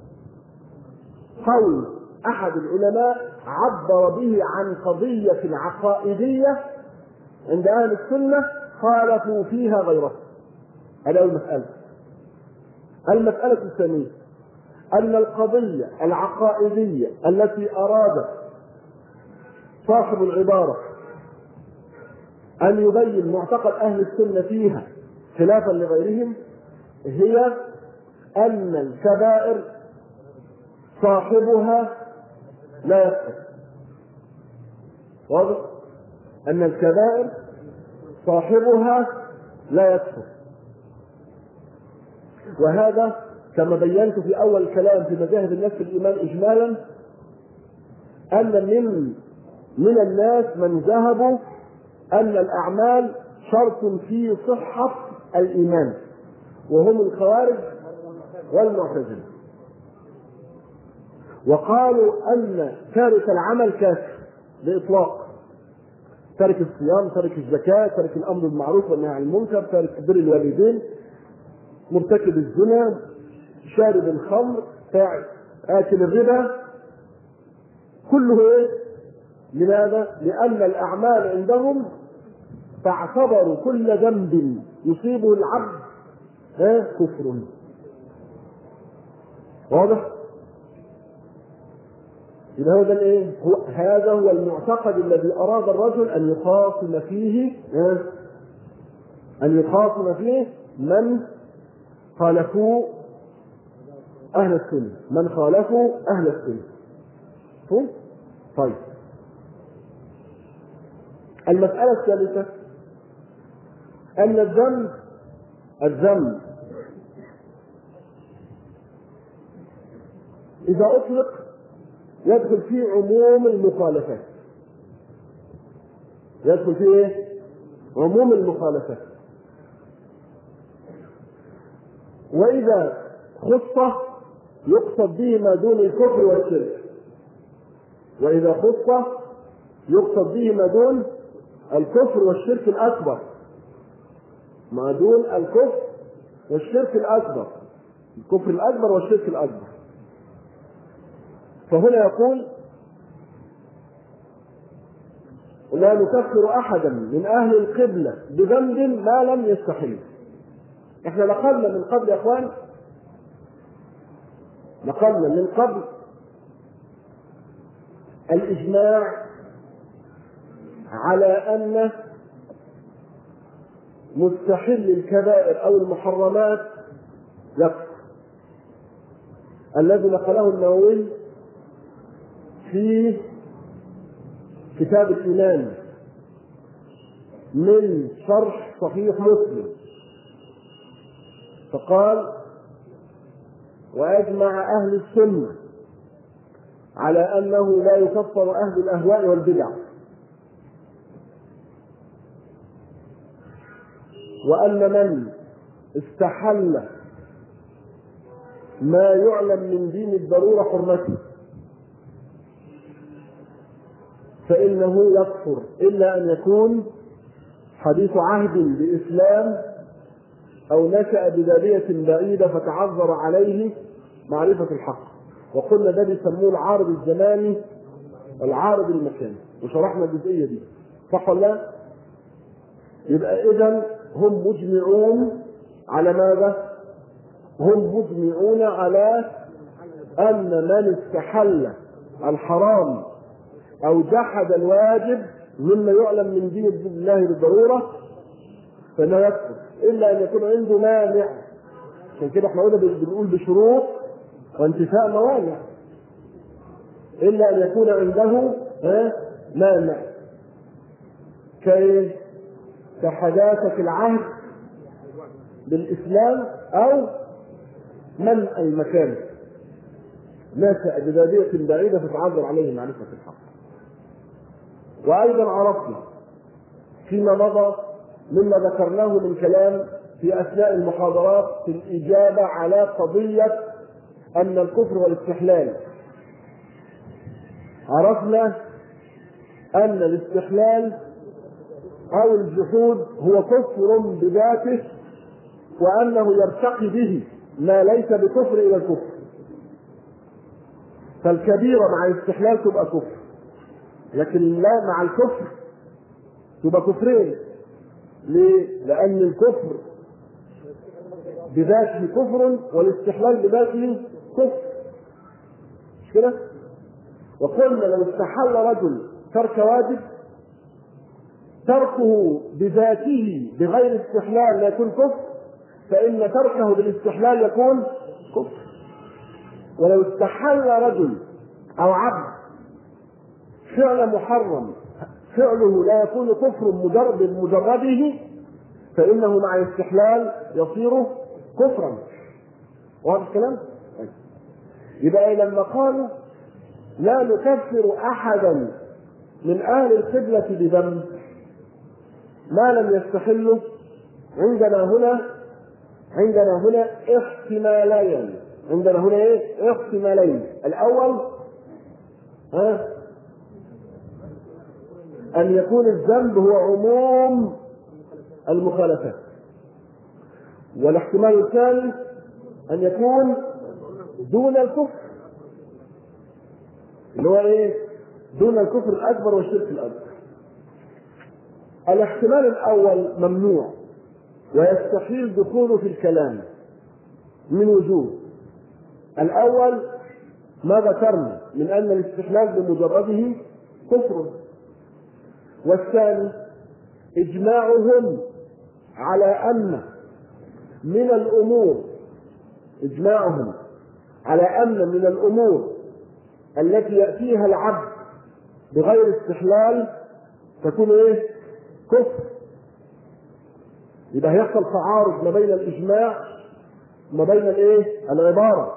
قول احد العلماء عبر به عن قضيه عقائديه عند اهل السنه خالفوا فيها غيره. هذه اول مساله. المساله الثانيه ان القضيه العقائديه التي اراد صاحب العباره ان يبين معتقد اهل السنه فيها خلافا لغيرهم هي ان الكبائر صاحبها لا يكفر. واضح؟ ان الكبائر صاحبها لا يكفر. وهذا كما بينت في اول الكلام في مذاهب الناس في الايمان اجمالا ان من من الناس من ذهبوا ان الاعمال شرط في صحه الايمان، وهم الخوارج والمعتزله. وقالوا ان تارك العمل كافر باطلاق، تارك الصيام، تارك الزكاه، تارك الامر بالمعروف والنهي عن المنكر، تارك بر الوالدين، مرتكب الزنا، شارب الخمر، آكل الربا، كله ايه؟ لماذا؟ لان الاعمال عندهم تعتبر كل ذنب يصيبه العبد ها كفر. واضح؟ إذا هو ده الايه؟ هو هذا هو المعتقد الذي اراد الرجل ان يخاصم فيه ها؟ ان يخاصم فيه من خالفوا اهل السنه، من خالفوا اهل السنه. طيب، المساله الثالثه ان الذنب الذنب اذا اطلق يدخل فيه عموم المخالفات. يدخل فيه ايه؟ عموم المخالفات. واذا خص يقصد به ما دون الكفر والشرك. واذا خص يقصد به ما دون الكفر والشرك الاكبر، ما دون الكفر والشرك الاكبر، الكفر الاكبر والشرك الاكبر. فهنا يقول لا نكفر احدا من اهل القبله بذنب ما لم يستحل. احنا نقلنا من قبل يا اخوان، نقلنا من قبل الاجماع على ان مستحل الكبائر او المحرمات يكفر، الذي نقله النووي في كتاب الإيمان من شرح صحيح مسلم، فقال وأجمع أهل السنة على أنه لا يكفر أهل الأهواء والبدع، وأن من استحل ما يعلم من دين الضرورة حرمته فإنه يكفر إلا أن يكون حديث عهد بإسلام أو نشأ ببادية بعيدة فتعذر عليه معرفة الحق، وقلنا ده بيسموه العارض الزماني العارض المكاني، وشرحنا الجزئية دي صح ولا لا؟ يبقى إذن هم مجمعون على ماذا؟ هم مجمعون على أن من استحل الحرام أو جحد الواجب مما يعلم من دين الله بالضرورة فإنه يكفر، إلا أن يكون عنده مانع. عشان كده احنا قلنا بنقول بشروط وانتفاء موانع، إلا أن يكون عنده مانع كي كحداثة العهد بالإسلام أو منع المكان نشأ ببادية بعيدة فتعذر عليه معرفة الحق. وأيضا عرفنا فيما مضى مما ذكرناه من كلام في أثناء المحاضرات في الإجابة على قضية أن الكفر والاستحلال، عرفنا أن الاستحلال أو الجحود هو كفر بذاته، وأنه يرتقي به ما ليس بكفر إلى الكفر. فالكبيرة مع الاستحلال تبقى كفر، لكن لا مع الكفر تبقى كفرين. ليه؟ لأن الكفر بذاته كفر والاستحلال بذاته كفر، مش كده؟ وقلنا لو استحل رجل ترك واجب تركه بذاته بغير استحلال لا يكون كفر، فإن تركه بالاستحلال يكون كفر. ولو استحل رجل أو عبد فعل محرم فعله لا يكون كفر مجرد بمجرده، فإنه مع الاستحلال يصير كفرا. واضح الكلام؟ يبقى لما قالوا لا نكفر أحدا من أهل القبلة بذنب ما لم يستحله، عندنا هنا عندنا هنا احتمالين عندنا هنا ايه؟ احتمالين. الأول ها أن يكون الذنب هو عموم المخالفات، والاحتمال الثاني أن يكون دون الكفر اللي هو ايه؟ دون الكفر الأكبر والشرك الأكبر. الاحتمال الأول ممنوع ويستحيل دخوله في الكلام من وجوه. الأول ما ذكرنا من أن الاستحلال بمجرده كفر، والثاني إجماعهم على أن من الأمور إجماعهم على أن من الأمور التي يأتيها العبد بغير استحلال تكون إيه؟ كفر. يبقى هيحصل تعارض ما بين الإجماع وما بين الإيه؟ العبارة.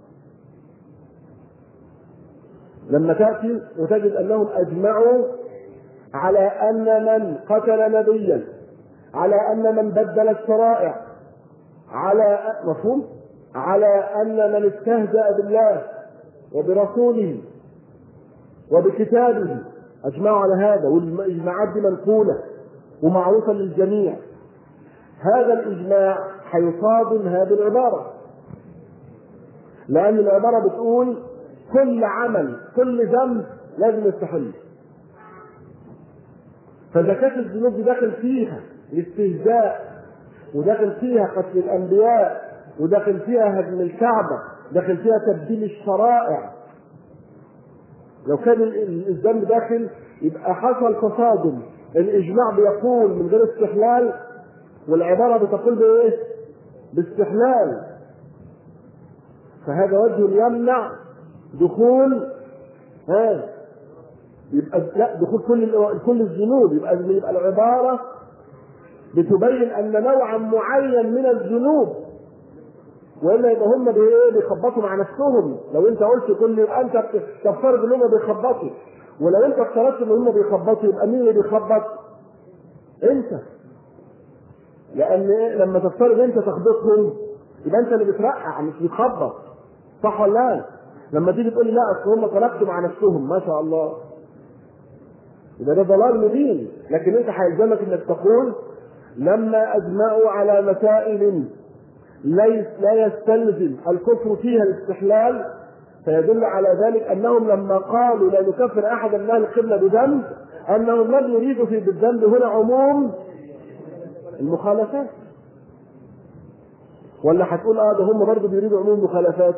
لما تأتي وتجد أنهم أجمعوا على أن من قتل نبيا، على أن من بدل الشرائع، على مفهوم على أن من استهزأ بالله وبرسوله وبكتابه، أجمعوا على هذا، والإجماعات دي منقولة ومعروفة للجميع. هذا الإجماع حيصادم هذه العبارة، لأن العبارة بتقول كل عمل كل ذنب لازم يستحل. فإذا كانت الذنوب دي داخل فيها الاستهزاء، وداخل فيها قتل الأنبياء، وداخل فيها هدم الكعبة، داخل فيها تبديل الشرائع، لو كان الذنب داخل يبقى حصل تصادم. الإجماع بيقول من غير استحلال والعبارة بتقول بإيه؟ باستحلال. فهذا وجه يمنع دخول ها يبقى لا دخول كل كل الذنوب. يبقى يبقى العبارة بتبين أن نوعا معين من الذنوب، وإلا يبقى هم بيخبطوا مع نفسهم. لو أنت قلت كل يبقى أنت تفترض إن هم بيخبطوا، ولو أنت افترضت إن هم بيخبطوا يبقى مين اللي بيخبط؟ أنت. لأن لما تفترض أنت تخبطهم يبقى أنت اللي بترقع مش بتخبط، صح ولا لا؟ لما تيجي تقول لي لا أصل هم تناقضوا مع نفسهم، ما شاء الله يبقى ده ضلال مبين. لكن انت هيلزمك انك تقول لما اجمعوا على مسائل ليس لا يستلزم الكفر فيها الاستحلال، فيدل على ذلك انهم لما قالوا لا نكفر احدا من اهل القبله بذنب انهم لم يريدوا في بالذنب هنا عموم المخالفات. ولا هتقول اه ده هم برضه بيريدوا عموم المخالفات؟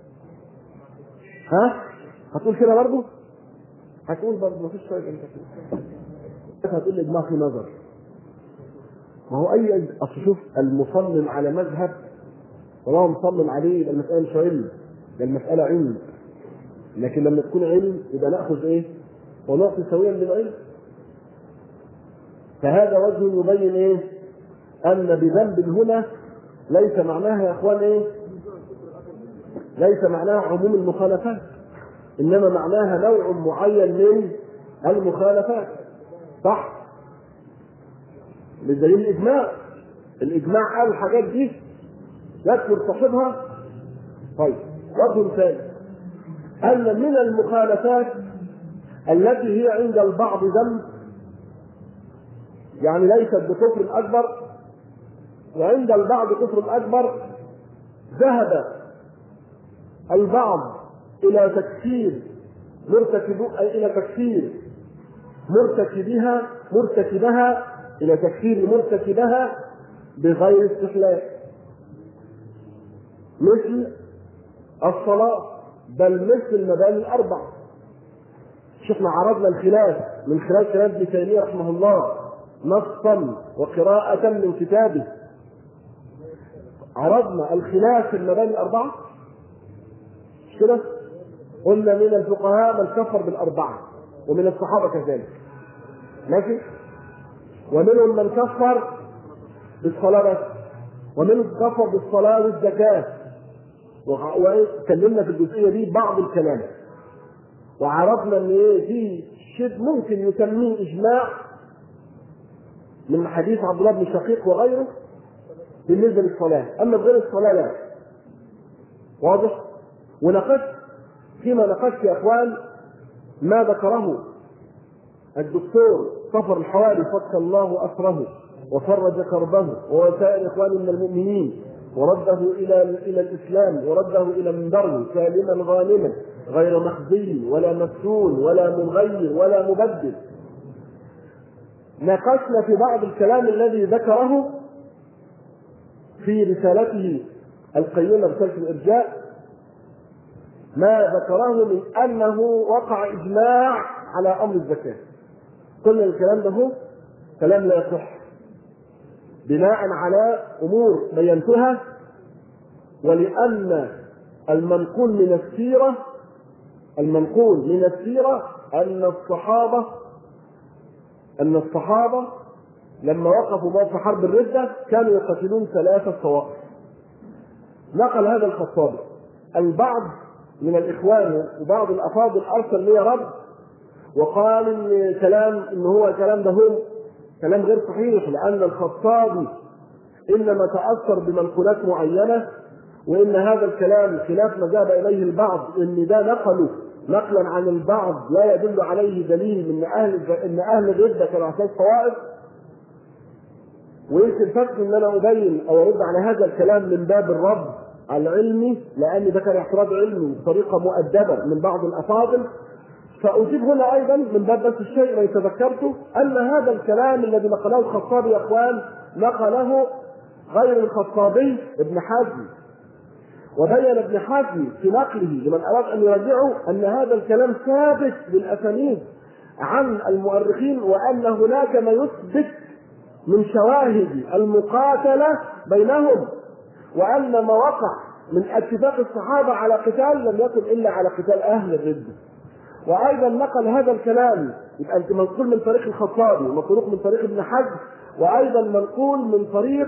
ها؟ هتقول كده برضه؟ هتقول برضه مفيش فايده انت كده. هتقول الاجماع في نظر. ما هو اي اصل شوف المصمم على مذهب وهو مصمم عليه يبقى المساله مش علم، ده المساله علم. لكن لما تكون علم يبقى ناخذ ايه؟ ونعطي سويا للعلم. فهذا وجه يبين ايه؟ ان بذنب هنا ليس معناها يا اخوان ايه؟ ليس معناها عموم المخالفات، انما معناها نوع معين من المخالفات. صح؟ بدليل الاجماع. الاجماع قال الحاجات دي يكفر صاحبها. طيب وجه ثاني ان من المخالفات التي هي عند البعض ذنب، يعني ليست بكفر اكبر، وعند البعض كفر اكبر، ذهب البعض الى تكفير مرتكب الى تكفير مرتكبها مرتكبها الى تكفير مرتكبها بغير استحلال، مثل الصلاة، بل مثل المباني الأربع. شفنا عرضنا الخلاف من خلال كلام ابن تيمية رحمه الله نصا وقراءة من كتابه. عرضنا الخلاف في المباني الأربعة مش كده؟ قلنا من الفقهاء من كفر بالأربعة ومن الصحابة كذلك، ماشي؟ ومنهم من كفر بالصلاة بس، ومنهم كفر بالصلاة والزكاة، وتكلمنا في الجزئية دي بعض الكلام، وعرفنا ان ايه في شيء ممكن يسميه اجماع من حديث عبد الله بن شقيق وغيره بالنسبة للصلاة، اما بغير الصلاة لا. واضح؟ ونقشت فيما نقشت يا اخوان ما ذكره الدكتور صفر الحوالي فك الله أسره وفرج كربه ووسائل إخوانه من المؤمنين ورده إلى إلى الإسلام ورده إلى منبره سالما غانما غير مخزي ولا مفتون ولا مغير ولا مبدل. ناقشنا في بعض الكلام الذي ذكره في رسالته القيمة رسالة الإرجاء، ما ذكره من أنه وقع إجماع على أمر الزكاة. كل الكلام ده هو كلام لا يصح بناء على أمور بينتها، ولأن المنقول من السيرة المنقول من السيرة أن الصحابة أن الصحابة لما وقفوا موقف حرب الردة كانوا يقتلون ثلاثة طوائف. نقل هذا الخطابي البعض من الإخوان وبعض الأفاضل أرسل لي رد وقال ان كلام ان هو الكلام ده هو كلام غير صحيح، لان الخطابي انما تاثر بمنقولات معينه، وان هذا الكلام خلاف ما ذهب اليه البعض، ان ده نقله نقلا عن البعض لا يدل عليه دليل من اهل ان اهل الرده كانوا اساس طوائف. ويمكن فكر ان انا ابين او ارد على هذا الكلام من باب الرد العلمي، لان ده كان اعتراض علمي بطريقه مؤدبه من بعض الافاضل. فأجيب هنا أيضا من باب بس الشيء اللي تذكرته أن هذا الكلام الذي نقله الخطابي يا أخوان نقله غير الخطابي ابن حزم، وبين ابن حزم في نقله لمن أراد أن يراجعه أن هذا الكلام ثابت بالأسانيد عن المؤرخين، وأن هناك ما يثبت من شواهد المقاتلة بينهم، وأن ما وقع من اتفاق الصحابة على قتال لم يكن إلا على قتال أهل الردة. وايضا نقل هذا الكلام يبقى منقول من طريق الخطابي ومطروق من طريق ابن حزم، وايضا منقول من طريق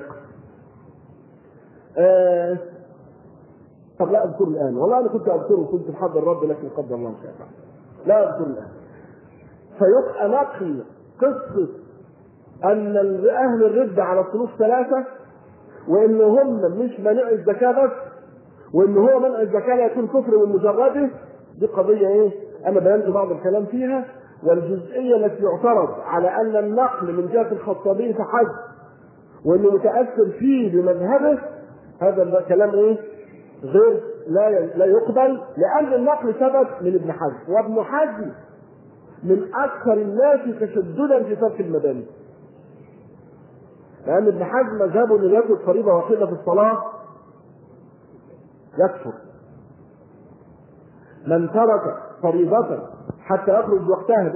آه... طب لا اذكر الان، والله انا كنت اذكره وكنت محضر الرب لكن قدر الله ما شاء الله لا اذكر الان. فيبقى نقل قصه ان اهل الرده على صنوف ثلاثه، وان هم مش منع الزكاه بس، وان هو منع الزكاه لا يكون كفر من مجرده، دي قضيه ايه انا بينت بعض الكلام فيها، والجزئية التي يعترض على أن النقل من جهة الخطابي فحسب وأنه متأثر فيه بمذهبه، هذا الكلام إيه؟ غير لا لا يقبل، لأن النقل ثبت من ابن حزم، وابن حزم من أكثر الناس تشددا في ترك المباني، لأن ابن حزم مذهبه أن يترك فريضة واحدة في الصلاة يكفر. من ترك فريضة حتى يخرج وقتها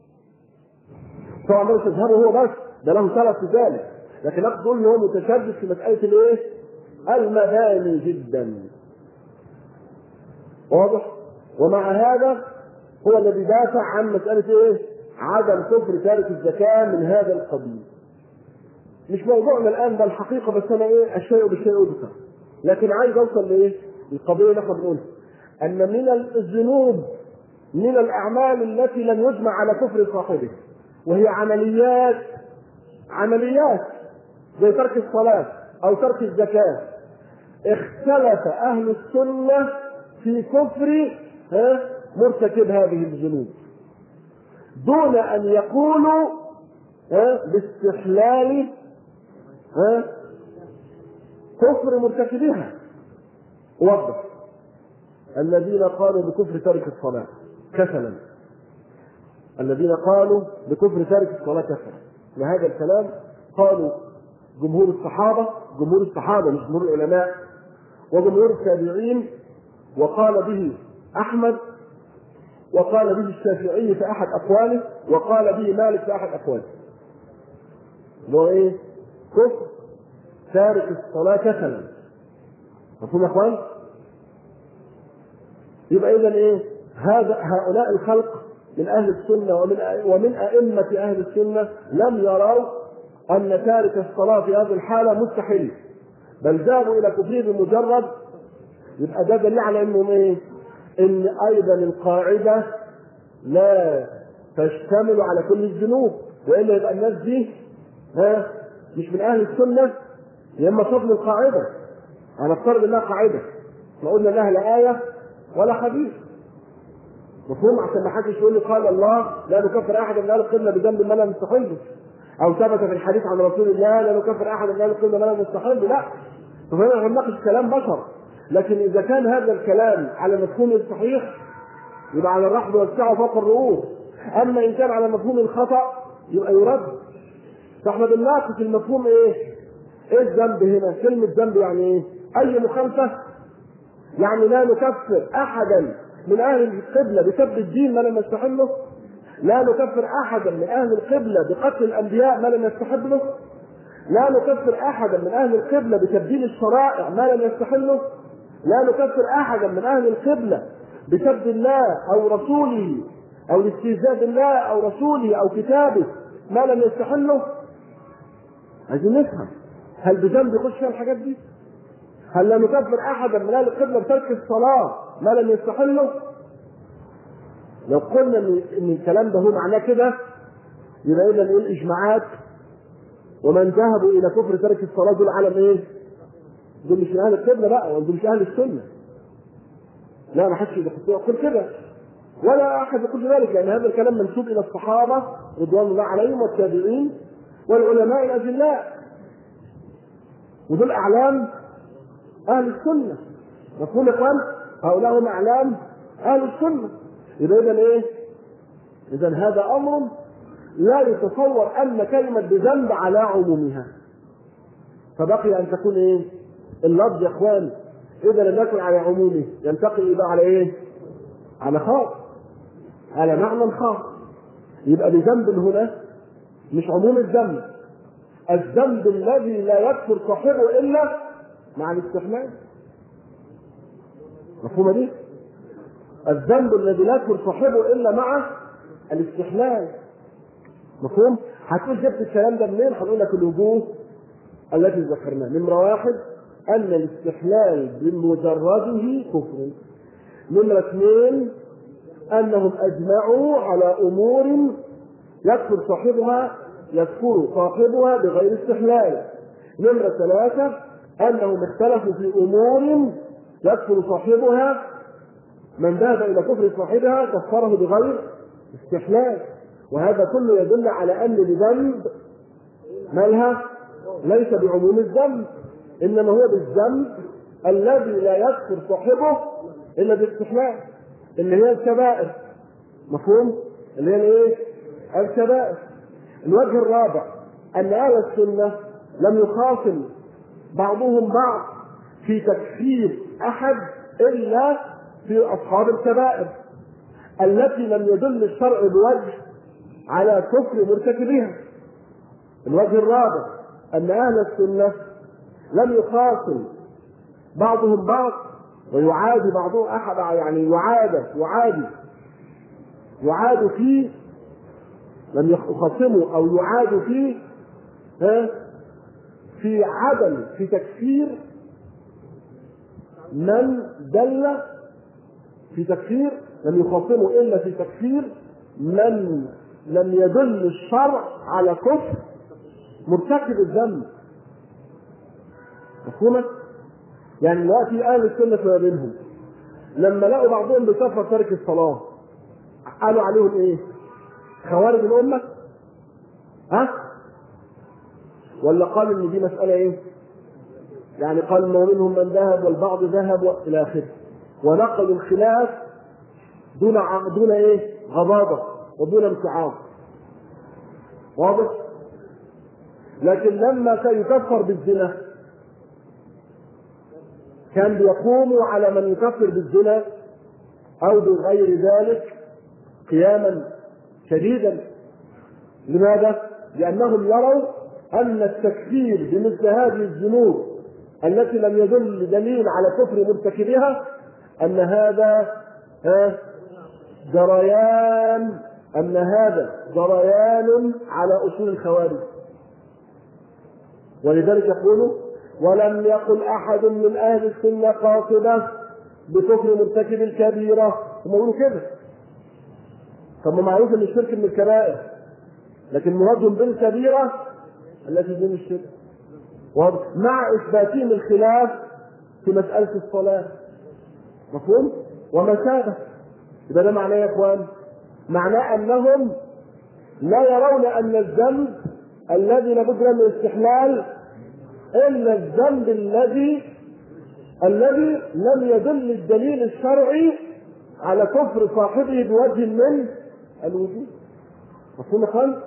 طبعا مش مذهبه هو بس، ده له ثلاث في ذلك، لكن أقول أنه متشدد في مسألة الإيه؟ المباني جدا. واضح؟ ومع هذا هو الذي دافع عن مسألة إيه؟ عدم كفر تارك الزكاة من هذا القبيل. مش موضوعنا الآن ده الحقيقة، بس أنا إيه؟ الشيء بالشيء أذكر، لكن عايز أوصل لإيه؟ القضية اللي احنا بنقولها أن من الذنوب من الأعمال التي لن يجمع على كفر صاحبه، وهي عمليات عمليات زي ترك الصلاة أو ترك الزكاة، اختلف أهل السنة في كفر مرتكب هذه الذنوب دون أن يقولوا باستحلال كفر مرتكبها. وضح: الذين قالوا بكفر ترك الصلاة كسلا، الذين قالوا بكفر ترك الصلاة كسلا، وهذا الكلام قالوا جمهور الصحابة، جمهور الصحابة مش جمهور العلماء، وجمهور التابعين، وقال به أحمد، وقال به الشافعي في أحد أقواله، وقال به مالك في أحد أقواله. هو إيه؟ كفر تارك الصلاة كسلا. مفهوم يا أخوان؟ يبقى إذن إيه؟ هذا هؤلاء الخلق من أهل السنة ومن ومن أئمة أهل السنة لم يروا أن تارك الصلاة في هذه الحالة مستحيل، بل ذهبوا إلى كفره بمجرد. يبقى ده دليل على إنهم إيه؟ إن أيضا القاعدة لا تشتمل على كل الذنوب، وإلا يبقى الناس دي ها مش من أهل السنة، يا إما صدم القاعدة. أنا أفترض إنها قاعدة، ما قلنا لها لا آية ولا حديث. مفهوم؟ عشان ما حدش يقول لي قال الله لا نكفر أحد من أهل القبلة بذنب ما لم يستحله، أو ثبت في الحديث عن رسول الله لا نكفر أحد من أهل القبلة ما لم يستحله. لا، فهنا هنناقش كلام بشر، لكن إذا كان هذا الكلام على مفهوم الصحيح يبقى على الرحب والسعة فوق الرؤوس، أما إن كان على مفهوم الخطأ يبقى يرد. فاحنا بنناقش المفهوم إيه؟ إيه الذنب هنا؟ كلمة ذنب يعني إيه؟ أي مخالفة؟ يعني لا نكفر أحدا من أهل القبلة بسب الدين ما لم يستحله، لا نكفر أحدا من أهل القبلة بقتل الأنبياء ما لم يستحله، لا نكفر أحدا من أهل القبلة بتبديل الشرائع ما لم يستحله، لا نكفر أحدا من أهل القبلة بسب الله أو رسوله أو الاستهزاء بالله أو رسوله أو كتابه ما لم يستحله. عايزين نفهم، هل بذنب يخش فيها الحاجات دي؟ هل لا نكفر أحدا من أهل القبلة بترك الصلاة ما لم يستحله؟ لو قلنا إن الكلام ده هو معناه كده يبقى إذا نقول إجماعات، ومن ذهبوا إلى كفر ترك الصلاة دول على إيه؟ دول مش من أهل القبلة بقى، ودول مش أهل السنة. لا، ما حدش يقول كده ولا أحد يقول ذلك، لأن هذا الكلام منسوب إلى الصحابة رضوان الله عليهم والتابعين والعلماء الأجلاء، ودول أعلام أهل السنة. مفهوم يا إخوان؟ هؤلاء هم أعلام أهل السنة. يبقى إذن إيه؟ إذن هذا أمر لا يتصور أن كلمة بذنب على عمومها، فبقي أن تكون إيه؟ اللفظ يا إخوان إذا لم يكن على عمومه ينتقل إلى على إيه؟ على خاص، على معنى خاص. يبقى بذنب هنا مش عموم الذنب، الذنب الذي لا يكفر صاحبه إلا مع الاستحلال. مفهومة دي؟ الذنب الذي لا يكفر صاحبه إلا مع الاستحلال. مفهوم؟ هتقول جبت الكلام ده منين؟ هنقول لك الوجوه التي ذكرناها. نمرة واحد أن الاستحلال بمجرده كفر. نمرة اثنين أنهم أجمعوا على أمور يكفر صاحبها يكفر صاحبها بغير استحلال. نمرة ثلاثة أنهم اختلفوا في أمور يكفر صاحبها، من ذهب إلى كفر صاحبها كفره بغير استحلال. وهذا كله يدل على أن الذنب مالها ليس بعموم الذنب، إنما هو بالذنب الذي لا يكفر صاحبه إلا باستحلال، اللي هي الكبائر. مفهوم؟ اللي هي الايه؟ الكبائر. الوجه الرابع أن أهل السنة لم يخاصم بعضهم بعض في تكفير أحد إلا في أصحاب الكبائر التي لم يدل الشرع بوجه على كفر مرتكبها. الوجه الرابع أن أهل السنة لم يخاصم بعضهم بعض ويعادي بعضهم أحد، يعني يعاد يعادي يعاد فيه، لم يخاصموا أو يعاد فيه ها في عدم في تكفير من دل في تكفير، لم يخاصموا إلا في تكفير من لم يدل الشرع على كفر مرتكب الذنب. مفهومة؟ يعني دلوقتي أهل السنة ما بينهم لما لقوا بعضهم بكفر ترك الصلاة قالوا عليهم إيه؟ خوارج الأمة؟ ها؟ ولا قال إن دي مسألة إيه؟ يعني قال إنه منهم من ذهب والبعض ذهب وإلى آخره، ونقلوا الخلاف دون دون إيه؟ غضاضة ودون امتعاض. واضح؟ لكن لما كان يكفر بالزنا كان بيقوموا على من يكفر بالزنا أو بغير ذلك قياما شديدا. لماذا؟ لأنهم يروا أن التكفير بمثل هذه الذنوب التي لم يدل دليل على كفر مرتكبها أن هذا جريان أن هذا جريان على أصول الخوارج. ولذلك يقولوا ولم يقل أحد من أهل السنة قاصدة بكفر مرتكب الكبيرة. هم يقولوا كده. طب معروف ان الشرك من الكبائر، لكن مرادهم بالكبيرة التي دون الشرك، مع إثباتهم الخلاف في مسألة الصلاة. مفهوم؟ وما شابه. يبقى ده معناه يا اخوان، معناه انهم لا يرون ان الذنب الذي لابد من الاستحلال الا الذنب الذي الذي لم يدل الدليل الشرعي على كفر صاحبه بوجه من الوجوه. مفهوم يا اخوان؟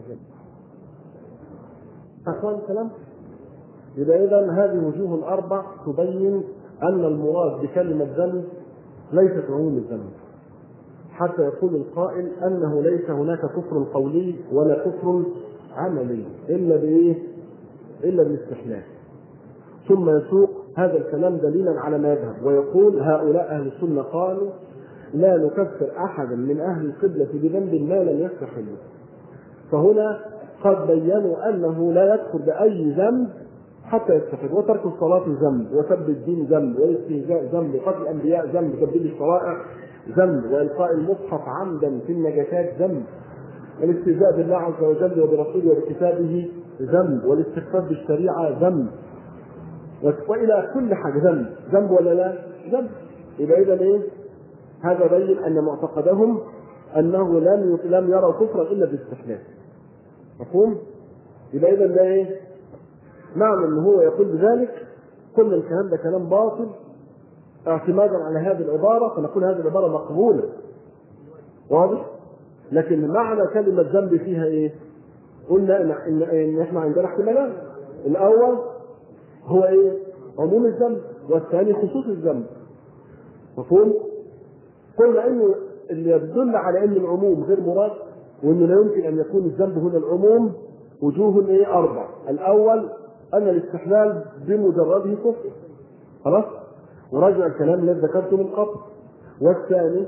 اخوان الكلام. يبقى اذا هذه الوجوه الاربع تبين ان المراد بكلمه ذنب ليست عموم الذنب، حتى يقول القائل انه ليس هناك كفر قولي ولا كفر عملي الا بايه؟ الا بالاستحلال. ثم يسوق هذا الكلام دليلا على ما يذهب ويقول هؤلاء اهل السنه قالوا لا نكفر احدا من اهل القبله بذنب ما لم يستحله. فهنا قد بينوا انه لا يدخل باي ذنب حتى يستحل، وترك الصلاه ذنب، وسب الدين ذنب، والاستهزاء ذنب، وقتل الانبياء ذنب، تبديل الشرائع ذنب، والقاء المصحف عمدا في النجاسات ذنب، والاستهزاء بالله عز وجل وبرسوله وبكتابه ذنب، والاستخفاف بالشريعه ذنب، والى كل حاجه ذنب. ذنب ولا لا؟ ذنب. يبقى اذا ايه؟ هذا بين ان معتقدهم انه لم لم يروا كفرا الا بالاستحلال. مفهوم؟ يبقى اذا ده ايه؟ معنى ان هو يقول بذلك كل الكلام ده كلام باطل اعتمادا على هذه العباره، فنقول هذه العباره مقبوله. واضح؟ لكن معنى كلمه ذنب فيها ايه؟ قلنا ان ان, إن احنا عندنا احتمالات. الاول هو ايه؟ عموم الذنب، والثاني خصوص الذنب. مفهوم؟ قلنا انه اللي يدل على ان العموم غير مراد، وانه لا يمكن ان يكون الذنب هنا العموم وجوه ايه؟ اربع. الاول ان الاستحلال بمجرده كفر، خلاص، وراجع الكلام الذي ذكرته من قبل. والثاني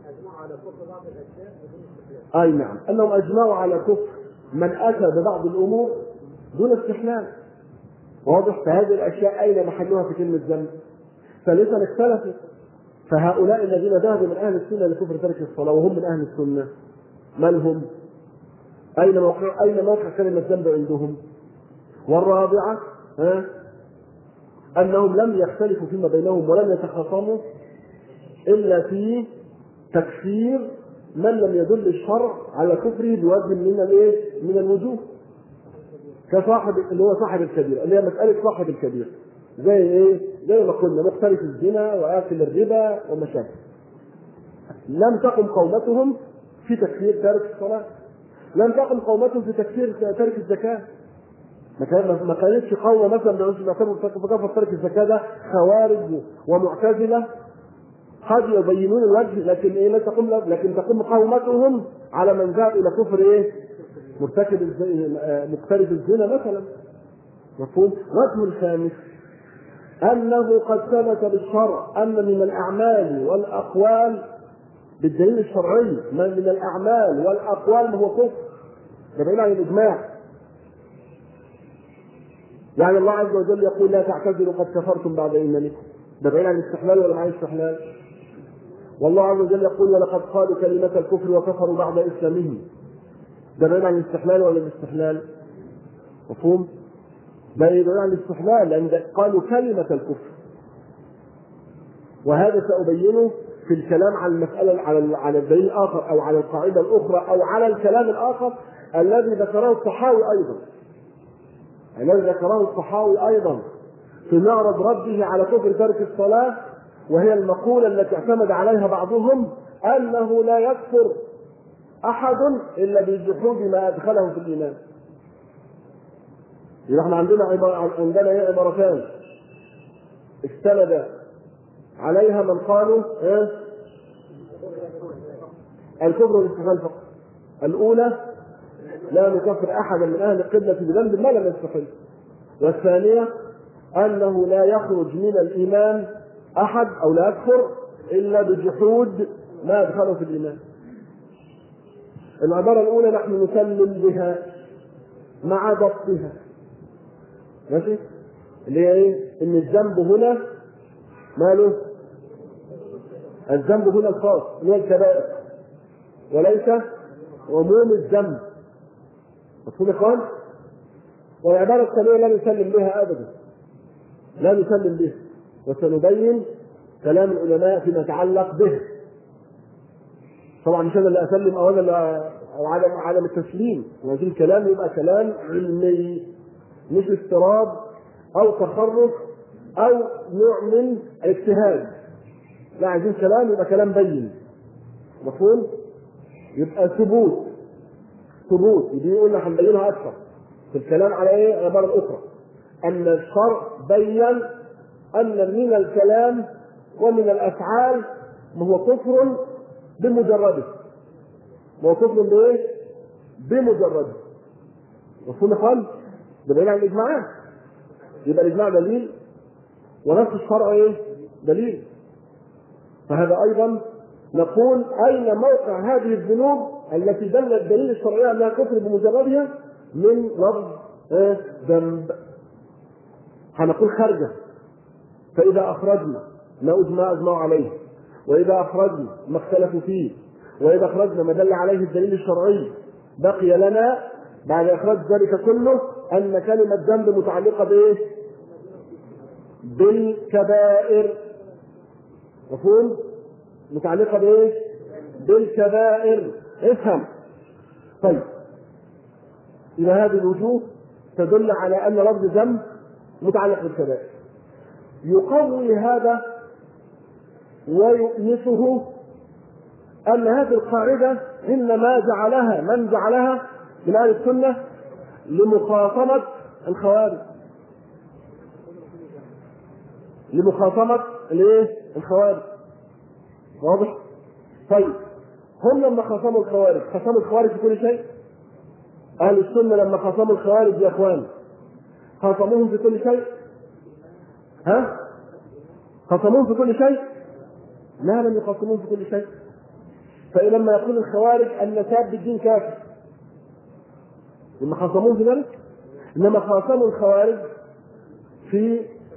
اي نعم انهم اجمعوا على كفر من اتى ببعض الامور دون استحلال. واضح؟ فهذه الاشياء اين محلها في كلمه ذنب؟ ثالثا اختلفوا، فهؤلاء الذين ذهبوا من اهل السنه لكفر ترك الصلاه وهم من اهل السنه من هم؟ اين موقع اين موقع كلمه ذنب عندهم؟ والرابعه ها انهم لم يختلفوا فيما بينهم ولم يتخاصموا الا في تكفير من لم يدل الشرع على كفره بوجه من الايه؟ من الوجوه، كصاحب اللي هو صاحب الكبيرة، اللي هي مسألة صاحب الكبيرة، زي ايه؟ زي ما قلنا مختلف الزنا وآكل الربا ومشاكل. لم تقم قومتهم في تكفير تارك الصلاة، لم تقم قومتهم في تكفير تارك الزكاة. ما كانتش قومة مثلا بكفر تارك الزكاة ده خوارج ومعتزلة قد يبينون الوجه، لكن ايه؟ لا تقوم لكن تقوم قومتهم على من ذهب الى كفر ايه؟ مرتكب مقترف الزنا مثلا. مفهوم؟ وجه الخامس انه قد ثبت بالشرع ان من الاعمال والاقوال بالدليل الشرعي من من الاعمال والاقوال ما هو كفر، ده بعيد عن الاجماع. يعني الله عز وجل يقول لا تعتذروا قد كفرتم بعد ايمانكم، ده بعيد عن الاستحلال ولا مع الاستحلال؟ والله عز وجل يقول ولقد قالوا كلمة الكفر وكفروا بعد اسلامهم، ده بعيد عن الاستحلال ولا الاستحلال؟ مفهوم؟ بعيد عن الاستحلال لان قالوا كلمة الكفر، وهذا سأبينه في الكلام عن المسألة على على الدليل الآخر أو على القاعدة الأخرى أو على الكلام الآخر الذي ذكره الطحاوي أيضا، الذي ذكره الطحاوي أيضا في معرض رده على كفر ترك الصلاة، وهي المقولة التي اعتمد عليها بعضهم أنه لا يكفر أحد إلا بالجحود ما أدخله في الإيمان. يبقى احنا عندنا عبارة عندنا ايه؟ عبارتان استند عليها من قالوا ايه؟ الكفر والاستحلال فقط. الأولى لا نكفر أحدا من أهل القبلة بذنب ما لم يستحل، والثانية أنه لا يخرج من الإيمان أحد أو لا يكفر إلا بجحود ما أدخله في الإيمان. العبارة الأولى نحن نسلم بها مع ضبطها، ماشي؟ اللي هي ايه؟ ان الذنب هنا ماله؟ الذنب هنا الخاص اللي هو الكبائر وليس عموم الذنب. مفهوم يا اخوان؟ والعبارة الثانية لا نسلم بها ابدا، لا نسلم بها، وسنبين كلام العلماء فيما يتعلق به. طبعا مش انا اللي اسلم او انا اللي او عدم عدم التسليم، وهذا الكلام يبقى كلام علمي مش اضطراب او تخرف او نوع من الاجتهاد، لا عايزين كلام يبقى كلام بين. مفهوم؟ يبقى ثبوت ثبوت دي قلنا هنبينها اكثر في الكلام على ايه؟ العباره الاخرى ان الشرع بين ان من الكلام ومن الافعال ما هو كفر بمجرده، ما هو كفر بايه؟ بمجرده. مفهوم يا اخوان؟ ده بعيد عن الاجماعات، يبقى الاجماع دليل ونص الشرع ايه؟ دليل. فهذا ايضا نقول اين موقع هذه الذنوب التي دل الدليل الشرعي انها كفر بمجردها من لفظ ايه؟ ذنب. هنقول خارجه، فاذا اخرجنا ما اجمع اجمع عليه، واذا اخرجنا ما اختلفوا فيه، واذا اخرجنا ما دل عليه الدليل الشرعي، بقي لنا بعد اخراج ذلك كله ان كلمه ذنب متعلقه بايه؟ بالكبائر. مفهوم؟ متعلقه بايه؟ بالكبائر. افهم. طيب الى هذه الوجوه تدل على ان لفظ ذنب متعلق بالكبائر. يقوي هذا ويؤنسه ان هذه القاعده انما جعلها من جعلها من اهل السنه لمخاصمه الخوارج، لمخاصمه الايه؟ الخوارج. واضح؟ طيب هم لما خاصموا الخوارج خاصموا الخوارج في كل شيء؟ اهل السنه لما خاصموا الخوارج يا اخوان خاصموهم في كل شيء؟ ها؟ خاصموهم في كل شيء؟ لا، لم يخاصموهم في كل شيء. فلما يقول الخوارج ان ساب الدين كافر لما خاصموهم في ذلك، انما خاصموا الخوارج في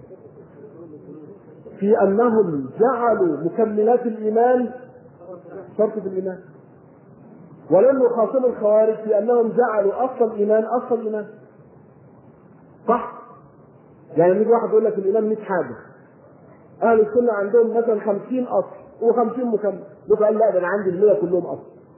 في انهم جعلوا مكملات الايمان شرط في الايمان، ولم يخاصموا الخوارج في انهم جعلوا اصل الايمان اصل الايمان. صح؟ يعني يجي واحد يقول لك الايمان مئة حاجه، اهل السنه عندهم مثلا خمسين اصل وخمسين مكمل، يقول قال لا ده انا عندي المية كلهم اصل.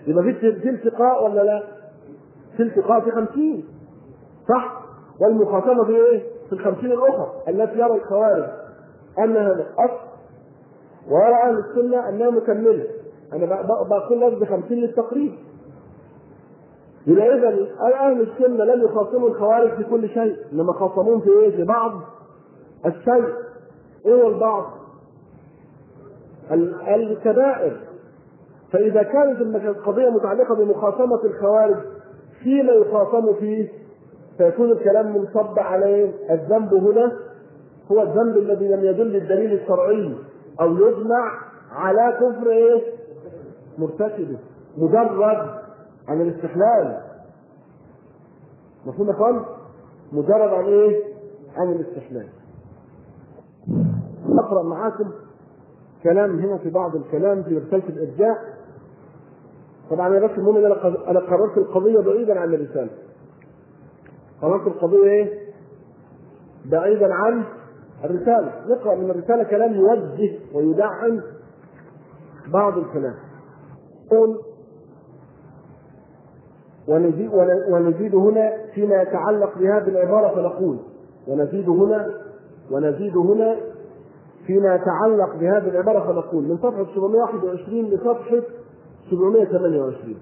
يبقى في في التقاء ولا لا؟ في التقاء في خمسين صح؟ والمخاصمة في ايه؟ في الخمسين الأخرى التي يرى الخوارج أنها الأصل ويرى أهل السنة أنها مكملة. أنا بقول لك بخمسين للتقريب. يبقى إذا أهل السنة لم يخاصموا الخوارج في كل شيء، إنما خاصموهم في إيه؟ في بعض الشيء. إيه هو البعض؟ الكبائر. فإذا كانت القضية متعلقة بمخاصمة الخوارج فيما يخاصم فيه فيكون الكلام منصب عليه. الذنب هنا هو الذنب الذي لم يدل الدليل الشرعي أو يجمع على كفر إيه؟ مرتكبه، مجرد عن الاستحلال. مفهوم يا اخوان؟ مجرد عن ايه؟ عن الاستحلال. اقرا معاكم كلام هنا في بعض الكلام في رساله الارجاء. طبعا انا بس المهم انا قررت القضيه بعيدا عن الرساله. قررت القضيه ايه؟ بعيدا عن الرساله. نقرا من الرساله كلام يوجه ويدعم بعض الكلام. قول ونزيد, ونزيد هنا فيما يتعلق بهذه العبارة فنقول ونزيد هنا ونزيد هنا فيما يتعلق بهذه العبارة فنقول من صفحة سبعمائة وواحد وعشرين لصفحة سبعمائة وثمانية وعشرين.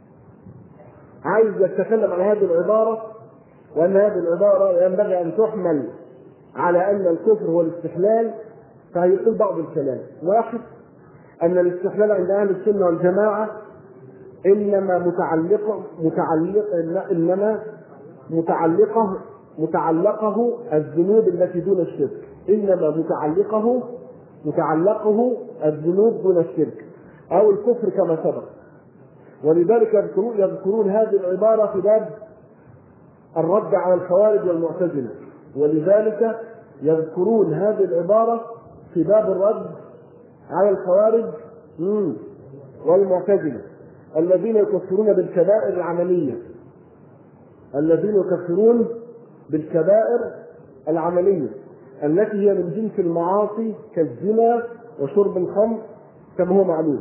عايز يتكلم عن هذه العبارة وأن هذه العبارة ينبغي أن تحمل على أن الكفر هو الاستحلال. فهيقول بعض الكلام. واحد، أن الاستحلال عند أهل السنة والجماعة إنما متعلقه متعلق إنما متعلقه متعلقه الذنوب التي دون الشرك. إنما متعلقه متعلقه الذنوب دون الشرك أو الكفر كما سبق. ولذلك يذكرون, يذكرون هذه العبارة في باب الرد على الخوارج والمعتزلة. ولذلك يذكرون هذه العبارة في باب الرد على الخوارج والمعتزلة الذين يكفرون بالكبائر العملية الذين يكفرون بالكبائر العملية التي هي من جنس المعاصي كالزنا وشرب الخمر كما هو معلوم.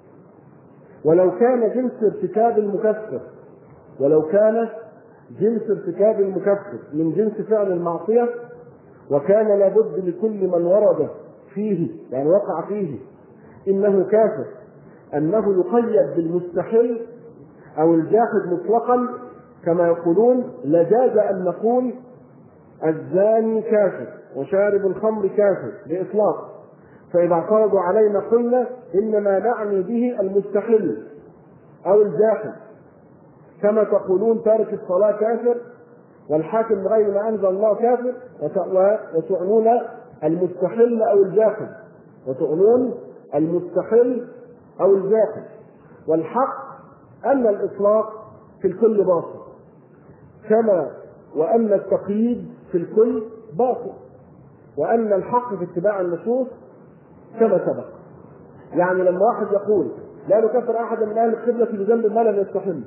ولو كان جنس ارتكاب المكفر ولو كان جنس ارتكاب المكفر من جنس فعل المعصية وكان لابد لكل من ورد فيه يعني وقع فيه إنه كافر أنه يقيد بالمستحيل أو الجاحد مطلقا كما يقولون لجاز أن نقول الزاني كافر وشارب الخمر كافر بإطلاق. فإذا اعترضوا علينا قلنا إنما نعني به المستحيل أو الجاحد كما تقولون تارك الصلاة كافر والحاكم بغير ما أنزل الله كافر وتعنون المستحيل أو الجاحد وتعنون المستحيل أو الجاحد. والحق أن الإطلاق في الكل باطل كما وأن التقييد في الكل باطل وأن الحق في اتباع النصوص كما سبق. يعني لما واحد يقول لا نكفر أحدا من أهل القبلة بذنب ما لم يستحل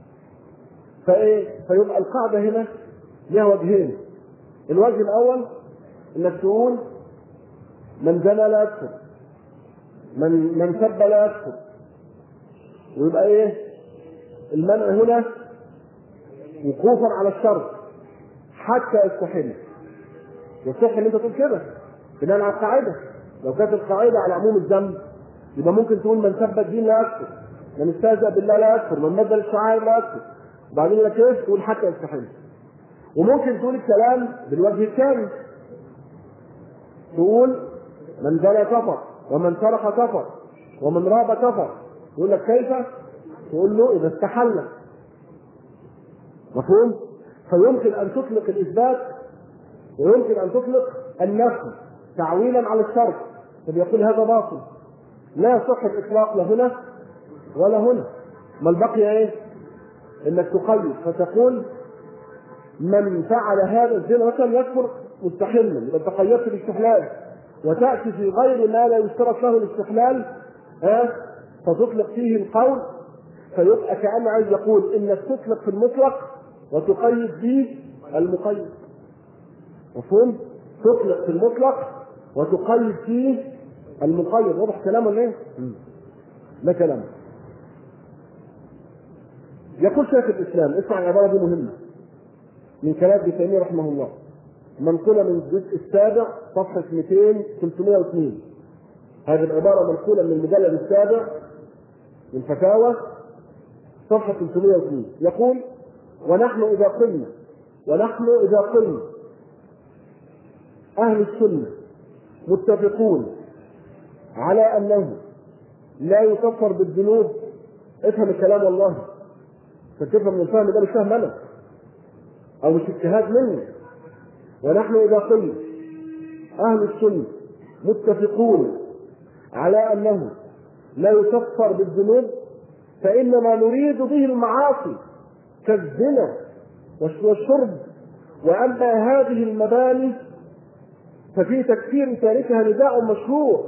فإيه؟ فيبقى القاعدة هنا لها وجهين. الوجه الأول إنك تقول من زنى لا يكفر من من سب لا يكفر ويبقى ايه المنع هنا وقوفا على الشرط حتى يستحل. يصح ان انت تقول كده بناء على القاعده. لو كانت القاعده على عموم الذنب يبقى ممكن تقول من سب الدين لا يكفر من استهزأ بالله لا يكفر من مد الشعائر لا يكفر وبعدين لك ايه تقول حتى يستحل. وممكن تقول الكلام بالوجه الثاني تقول من زنى كفر ومن سرق كفر ومن راب كفر. يقول لك كيف؟ تقول له إذا استحل. مفهوم؟ فيمكن أن تطلق الإثبات ويمكن أن تطلق النفي تعويلا على الشرط. فبيقول هذا باطل لا يصح الإطلاق لا هنا ولا هنا. ما البقي إيه؟ إنك تقيد فتقول من فعل هذا الزنا مثلا يكفر مستحلا يبقى تقيدت بالاستحلال وتأتي في غير ما لا يشترط له الاستحلال ها فتطلق فيه القول. فيبقى كأنه عايز يقول إنك تطلق في المطلق وتقيد به المقيد. مفهوم؟ تطلق في المطلق وتقيد فيه المقيد. واضح كلامه ليه؟ ده كلام. يقول شيخ الاسلام، اسمع العباره دي مهمه من كلام ابن تيميه رحمه الله، منقوله من الجزء السابع صفحه مئتين ثلاثمائة واثنين. هذه العباره منقوله من المجلد السابع من فتاوى صفحه ثلاثمائة واثنين. يقول: ونحن اذا قلنا ونحن اذا قلنا اهل السنه متفقون على انه لا يكفر بالذنوب. افهم الكلام والله، فتفهم من الفهم ده مش فهم انا او مش اجتهاد مني. ونحن اذا قلنا اهل السنه متفقون على انه لا يكفر بالذنوب فانما نريد به المعاصي كالزنا والشرب، واما هذه المباني ففي تكفير تاركها نزاع مشهور.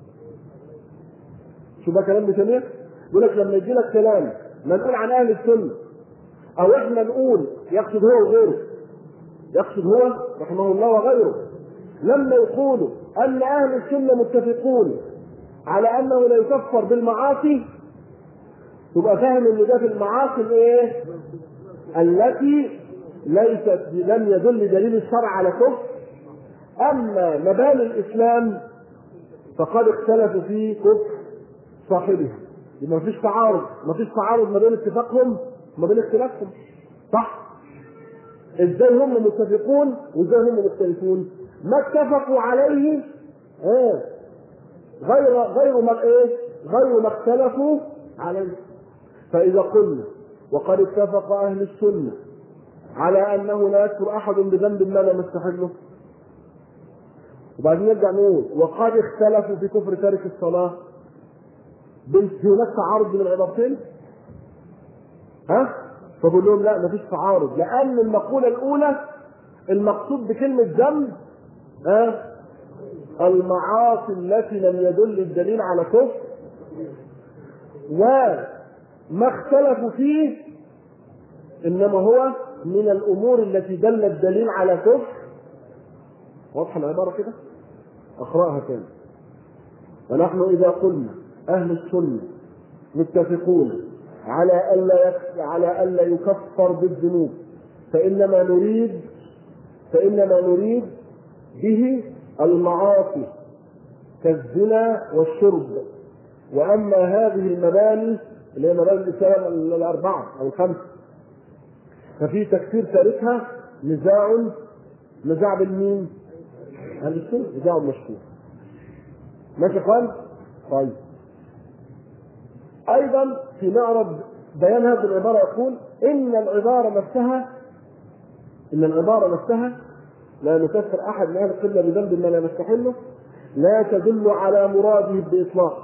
شو بقى كلام ابن تيميه؟ يقول لك لما يجي لك كلام منقول عن اهل السنه او احنا نقول، يقصد هو وغيره، يقصد هو رحمه الله وغيره، لما يقولوا ان اهل السنه متفقون على انه لا يكفر بالمعاصي، تبقى فاهم ان ده في المعاصي الايه؟ التي ليست لم يدل دليل الشرع على كفر. اما مباني الاسلام فقد اختلفوا في كفر صاحبها. يبقى ما فيش تعارض، ما فيش تعارض ما بين اتفاقهم وما بين اختلافهم. صح؟ ازاي هم متفقون وازاي هم مختلفون؟ ما اتفقوا عليه ايه غير غير ما ايه غير ما اختلفوا عليه. فاذا قلنا وقد اتفق اهل السنه على انه لا يكفر احد بذنب ما لم يستحله، وبعدين نرجع نقول وقد اختلفوا في كفر تارك الصلاه، هناك تعارض بين العبارتين؟ ها؟ فبقول لهم لا، مفيش تعارض، لان المقوله الاولى المقصود بكلمه ذنب ها المعاصي التي لم يدل الدليل على كفر، وما اختلفوا فيه انما هو من الامور التي دل الدليل على كفر. واضحه العباره كده؟ اقراها تاني. ونحن اذا قلنا اهل السنه متفقون على الا على الا يكفر بالذنوب فانما نريد فانما نريد به المعاصي كالزنا والشرب، واما هذه المباني اللي هي مباني الاسلام الاربعه او الخمسه ففي تكفير تاركها نزاع نزاع بالمين؟ اهل السنه، نزاع مشهور. ماشي يا اخوان؟ طيب. ايضا في معرض بيان هذه العباره يقول ان العباره نفسها ان العباره نفسها لا نكفر احد من اهل القبله بذنب ما لا يستحله لا تدل على مراده باطلاق،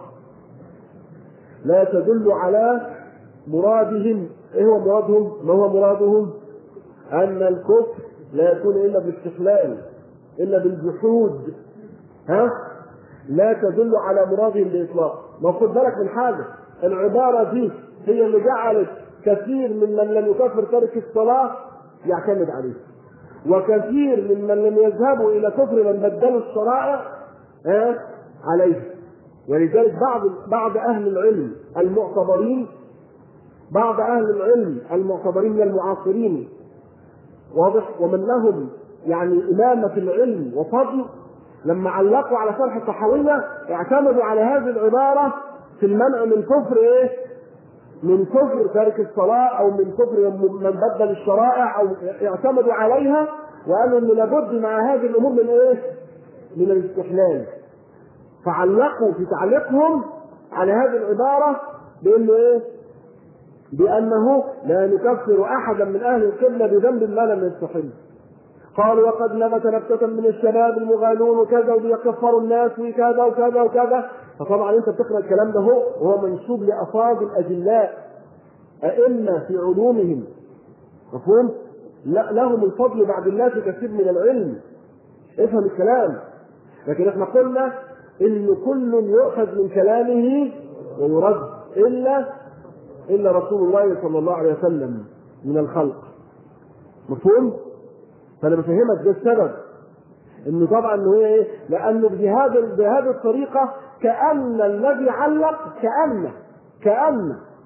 لا تدل على مرادهم. ايه هو مرادهم؟ ما هو مرادهم؟ ان الكفر لا يكون الا بالاستحلال، الا بالجحود. ها؟ لا تدل على مرادهم باطلاق. ما خد بالك من حاجه، العباره دي هي اللي جعلت كثير من من لم يكفر تارك الصلاه يعتمد عليه، وكثير من من لم يذهبوا الى كفر من بدلوا الشرائع ها عليه. ولذلك بعض بعض اهل العلم المعتبرين بعض اهل العلم المعتبرين من المعاصرين واضح ومن لهم يعني امامه في العلم وفضل، لما علقوا على شرح الطحاوية اعتمدوا على هذه العبارة في المنع من كفر ايه؟ من كفر تارك الصلاة او من كفر من بدل الشرائع، او اعتمدوا عليها وقالوا ان لابد مع هذه الامور من ايه؟ من الاستحلال. فعلقوا في تعليقهم على هذه العبارة بانه ايه؟ بانه لا نكفر احدا من اهل القبلة بذنب ما لم يستحل. قالوا وقد نبت نبتة من الشباب المغالون وكذا وبيكفروا الناس وكذا وكذا وكذا. فطبعا انت بتقرا الكلام ده هو وهو منسوب لافاضل اجلاء ائمه في علومهم، مفهوم؟ لا لهم الفضل بعد الله في كثير من العلم. افهم الكلام. لكن احنا قلنا ان كل يؤخذ من كلامه ويرد الا الا رسول الله صلى الله عليه وسلم من الخلق، مفهوم؟ فانا بفهمك ده السبب، انه طبعا انه ايه؟ لانه بهذا بهذه الطريقه كان الذي علق كان كان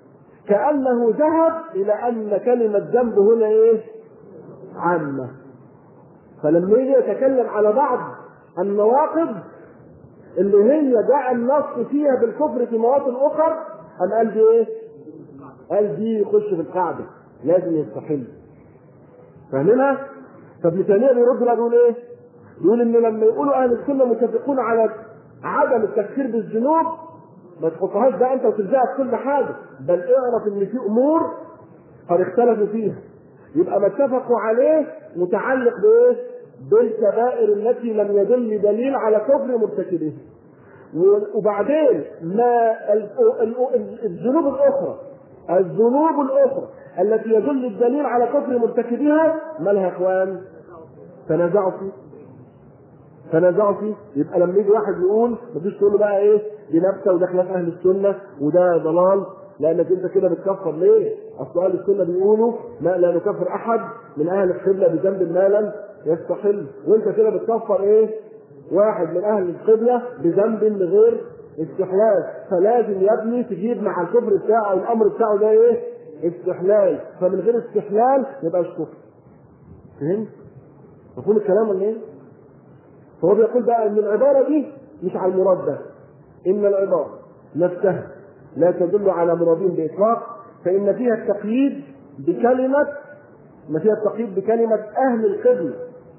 كأنه ذهب إلى أن كلمة ذنب هنا إيه؟ عامة. فلما يجي يتكلم على بعض النواقض اللي هي جاء النص فيها بالكفر في مواطن أخرى، أم قال دي إيه؟ قال دي يخش في القاعدة لازم يستحل. فاهمينها؟ فابن تيمية بيرد بقى يقول إيه؟ يقول إن لما يقولوا أهل السنة متفقون على عدم التكفير بالذنوب، ما تحطهاش بقى أنت وتلزقها في كل حاجة، بل اعرف إن في أمور قد اختلفوا فيها، يبقى ما اتفقوا عليه متعلق بإيه؟ بالكبائر التي لم يدل دليل على كفر مرتكبها. وبعدين ما الذنوب الأخرى الذنوب الأخرى التي يدل الدليل على كفر مرتكبها ما لها إخوان؟ تنازعوا فيه تنازعوا فيه. يبقى لما يجي واحد يقول مفيش تقول له بقى ايه دي نبته وده خلاف اهل السنه وده ضلال، لانك انت كده بتكفر ليه؟ اصل اهل السنه بيقولوا ما لا نكفر احد من اهل القبله بذنب ما لم يستحل، وانت كده بتكفر ايه؟ واحد من اهل القبله بذنب غير استحلال. فلازم يا ابني تجيب مع الكفر بتاعه الامر بتاعه ده ايه؟ استحلال. فمن غير استحلال يبقاش كفر. فهمت؟ مفهوم الكلام ولا ايه؟ فهو بيقول بقى ان العباره دي مش على المراد ده، ان العباره نفسها لا تدل على مرادين باطلاق، فان فيها التقييد بكلمه ما فيها التقييد بكلمه اهل القبله.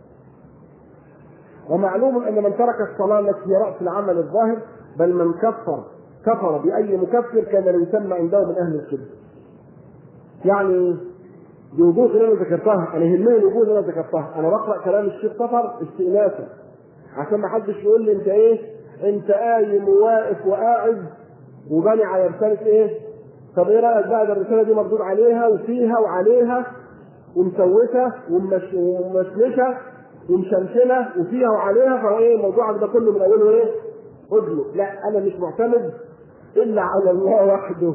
ومعلوم ان من ترك الصلاه التي هي راس العمل الظاهر، بل من كفر كفر باي مكفر كان لا يسمى عنده من اهل القبله. يعني الوجوه اللي انا ذكرتها، انا يهمني الوجوه اللي انا ذكرتها، انا بقرا كلام الشيخ صفر استئناسا عشان ما حدش يقول لي انت ايه؟ انت قايم وواقف وقاعد وبني على رساله ايه؟ طب ايه رايك بقى ده الرساله دي مردود عليها وفيها وعليها ومسوسه ومش ومشمشه ومشمشنه وفيها وعليها، فايه موضوعك ده كله من اوله ايه؟ اجله. لا، انا مش معتمد الا على الله وحده،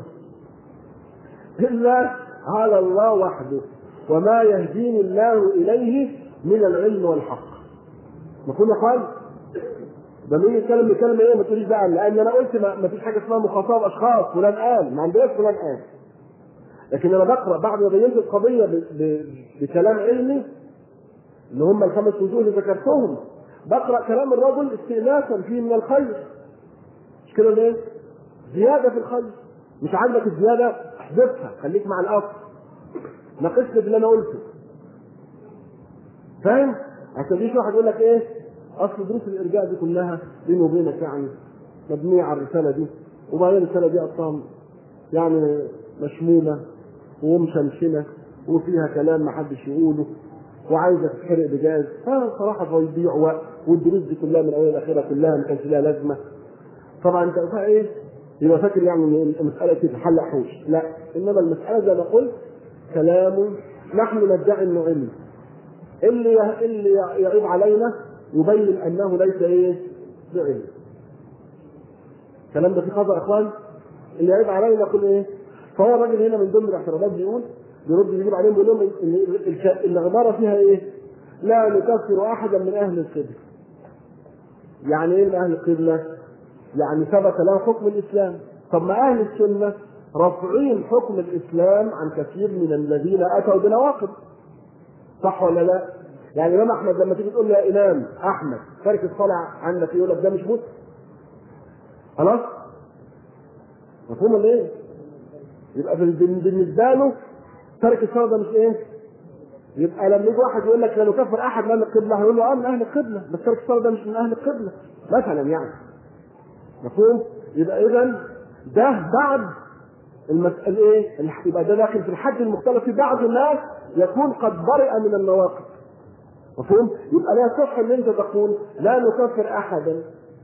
الا على الله وحده، وما يهديني الله اليه من العلم والحق. مفهوم يا اخوان؟ ده مين يتكلم يتكلم ايه؟ ما تقوليش بقى لان انا قلت ما فيش حاجه اسمها مخاطبه اشخاص فلان قال، ما عندناش فلان قال. لكن انا بقرا بعد ما بينت القضيه ب... ب... بكلام علمي اللي هم الخمس وجوه اللي ذكرتهم، بقرا كلام الرجل استئناسا فيه من الخير. مش كده ليه؟ زياده في الخير. مش عندك الزياده احذفها، خليك مع الاصل، ناقشت اللي انا قلته. فاهم؟ عشان يجي واحد يقول لك ايه؟ اصل دروس الارجاء دي كلها بيني وبينك يعني مبنيه على الرساله دي، وبعدين الرساله دي اصلا يعني مشمومه ومشمشنه وفيها كلام ما حدش يقوله وعايزه تتحرق بجاز. اه صراحه بيضيع وقت، والدروس دي كلها من اولها لاخرها كلها ما كانش لها لازمه. طبعا انت ايه؟ يبقى فاكر يعني ان المساله تتحل حوش. لا، انما المساله زي ما قلت كلام نحن ندعي انه علم. اللي اللي يعيب علينا يبين انه ليس ايه؟ بعلم. الكلام ده في خطا يا اخوان. اللي يعيب علينا يقول ايه؟ فهو الراجل هنا من ضمن الاعتراضات بيقول بيرد يجيب عليهم بيقول لهم ان العباره فيها ايه؟ لا نكفر احدا من اهل القبله. يعني ايه من اهل القبله؟ يعني ثبت له حكم الاسلام. طب ما اهل السنه رافعين حكم الاسلام عن كثير من الذين اتوا بنواقض. صح ولا لا؟ يعني الامام احمد لما تيجي تقول له يا امام احمد تارك الصلاه عندك يقول لك ده مش مسلم. خلاص؟ مفهوم ولا ايه؟ يبقى بالنسبه له تارك الصلاه ده مش ايه؟ يبقى لما يجي واحد يقول لك لا نكفر احد من اهل القبله هيقول له اه من اهل القبله، بس تارك الصلاه ده مش من اهل القبله مثلا يعني. مفهوم؟ يبقى اذا ده بعد المسألة ايه؟ يبقى ده داخل في الحد المختلف. في بعض الناس يكون قد برئ من النواقض. مفهوم؟ يبقى لا يصح ان انت تقول لا نكفر احدا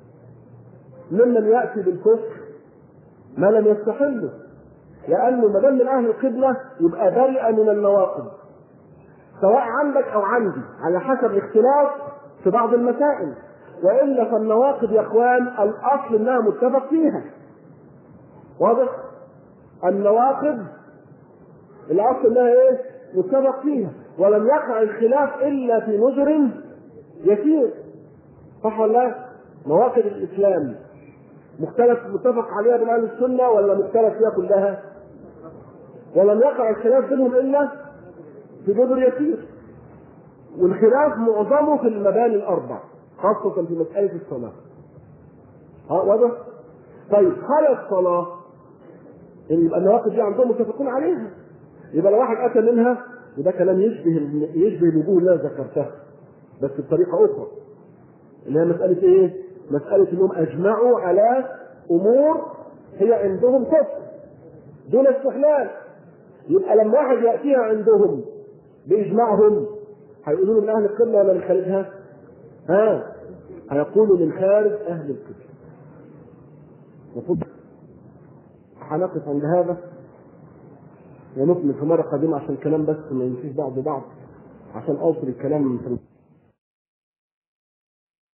ممن ياتي بالكفر ما لم يستحله، لانه ما دام من اهل القبله يبقى برئ من النواقض سواء عندك او عندي على حسب الاختلاف في بعض المسائل. والا فالنواقض يا اخوان الاصل انها متفق فيها. واضح؟ النواقض الاصل انها ايه؟ متفق فيها، ولم يقع الخلاف الا في نجر يسير. صح ولا لا؟ نواقض الاسلام مختلف متفق عليها بين اهل السنه ولا مختلف فيها كلها؟ ولم يقع الخلاف بينهم إلا في جزر يسير، والخلاف معظمه في المباني الأربع خاصة في مسألة الصلاة. ها واضح؟ طيب خلى الصلاة يبقى النواقض دي عندهم متفقون عليها، يبقى لو واحد أتى منها وده كلام يشبه يشبه الوجوه اللي انا ذكرتها بس بطريقة أخرى، اللي هي مسألة إيه؟ مسألة إنهم أجمعوا على أمور هي عندهم كفر دون استحلال. يبقى لما واحد يأتيها عندهم بإجماعهم هيقولوا من أهل القبلة ولا من خارجها؟ ها؟ هيقولوا من خارج أهل القبلة. المفروض هنقف عند هذا ونكمل في مرة قادمة عشان الكلام بس ما يمشيش بعض بعض، عشان أوصل الكلام من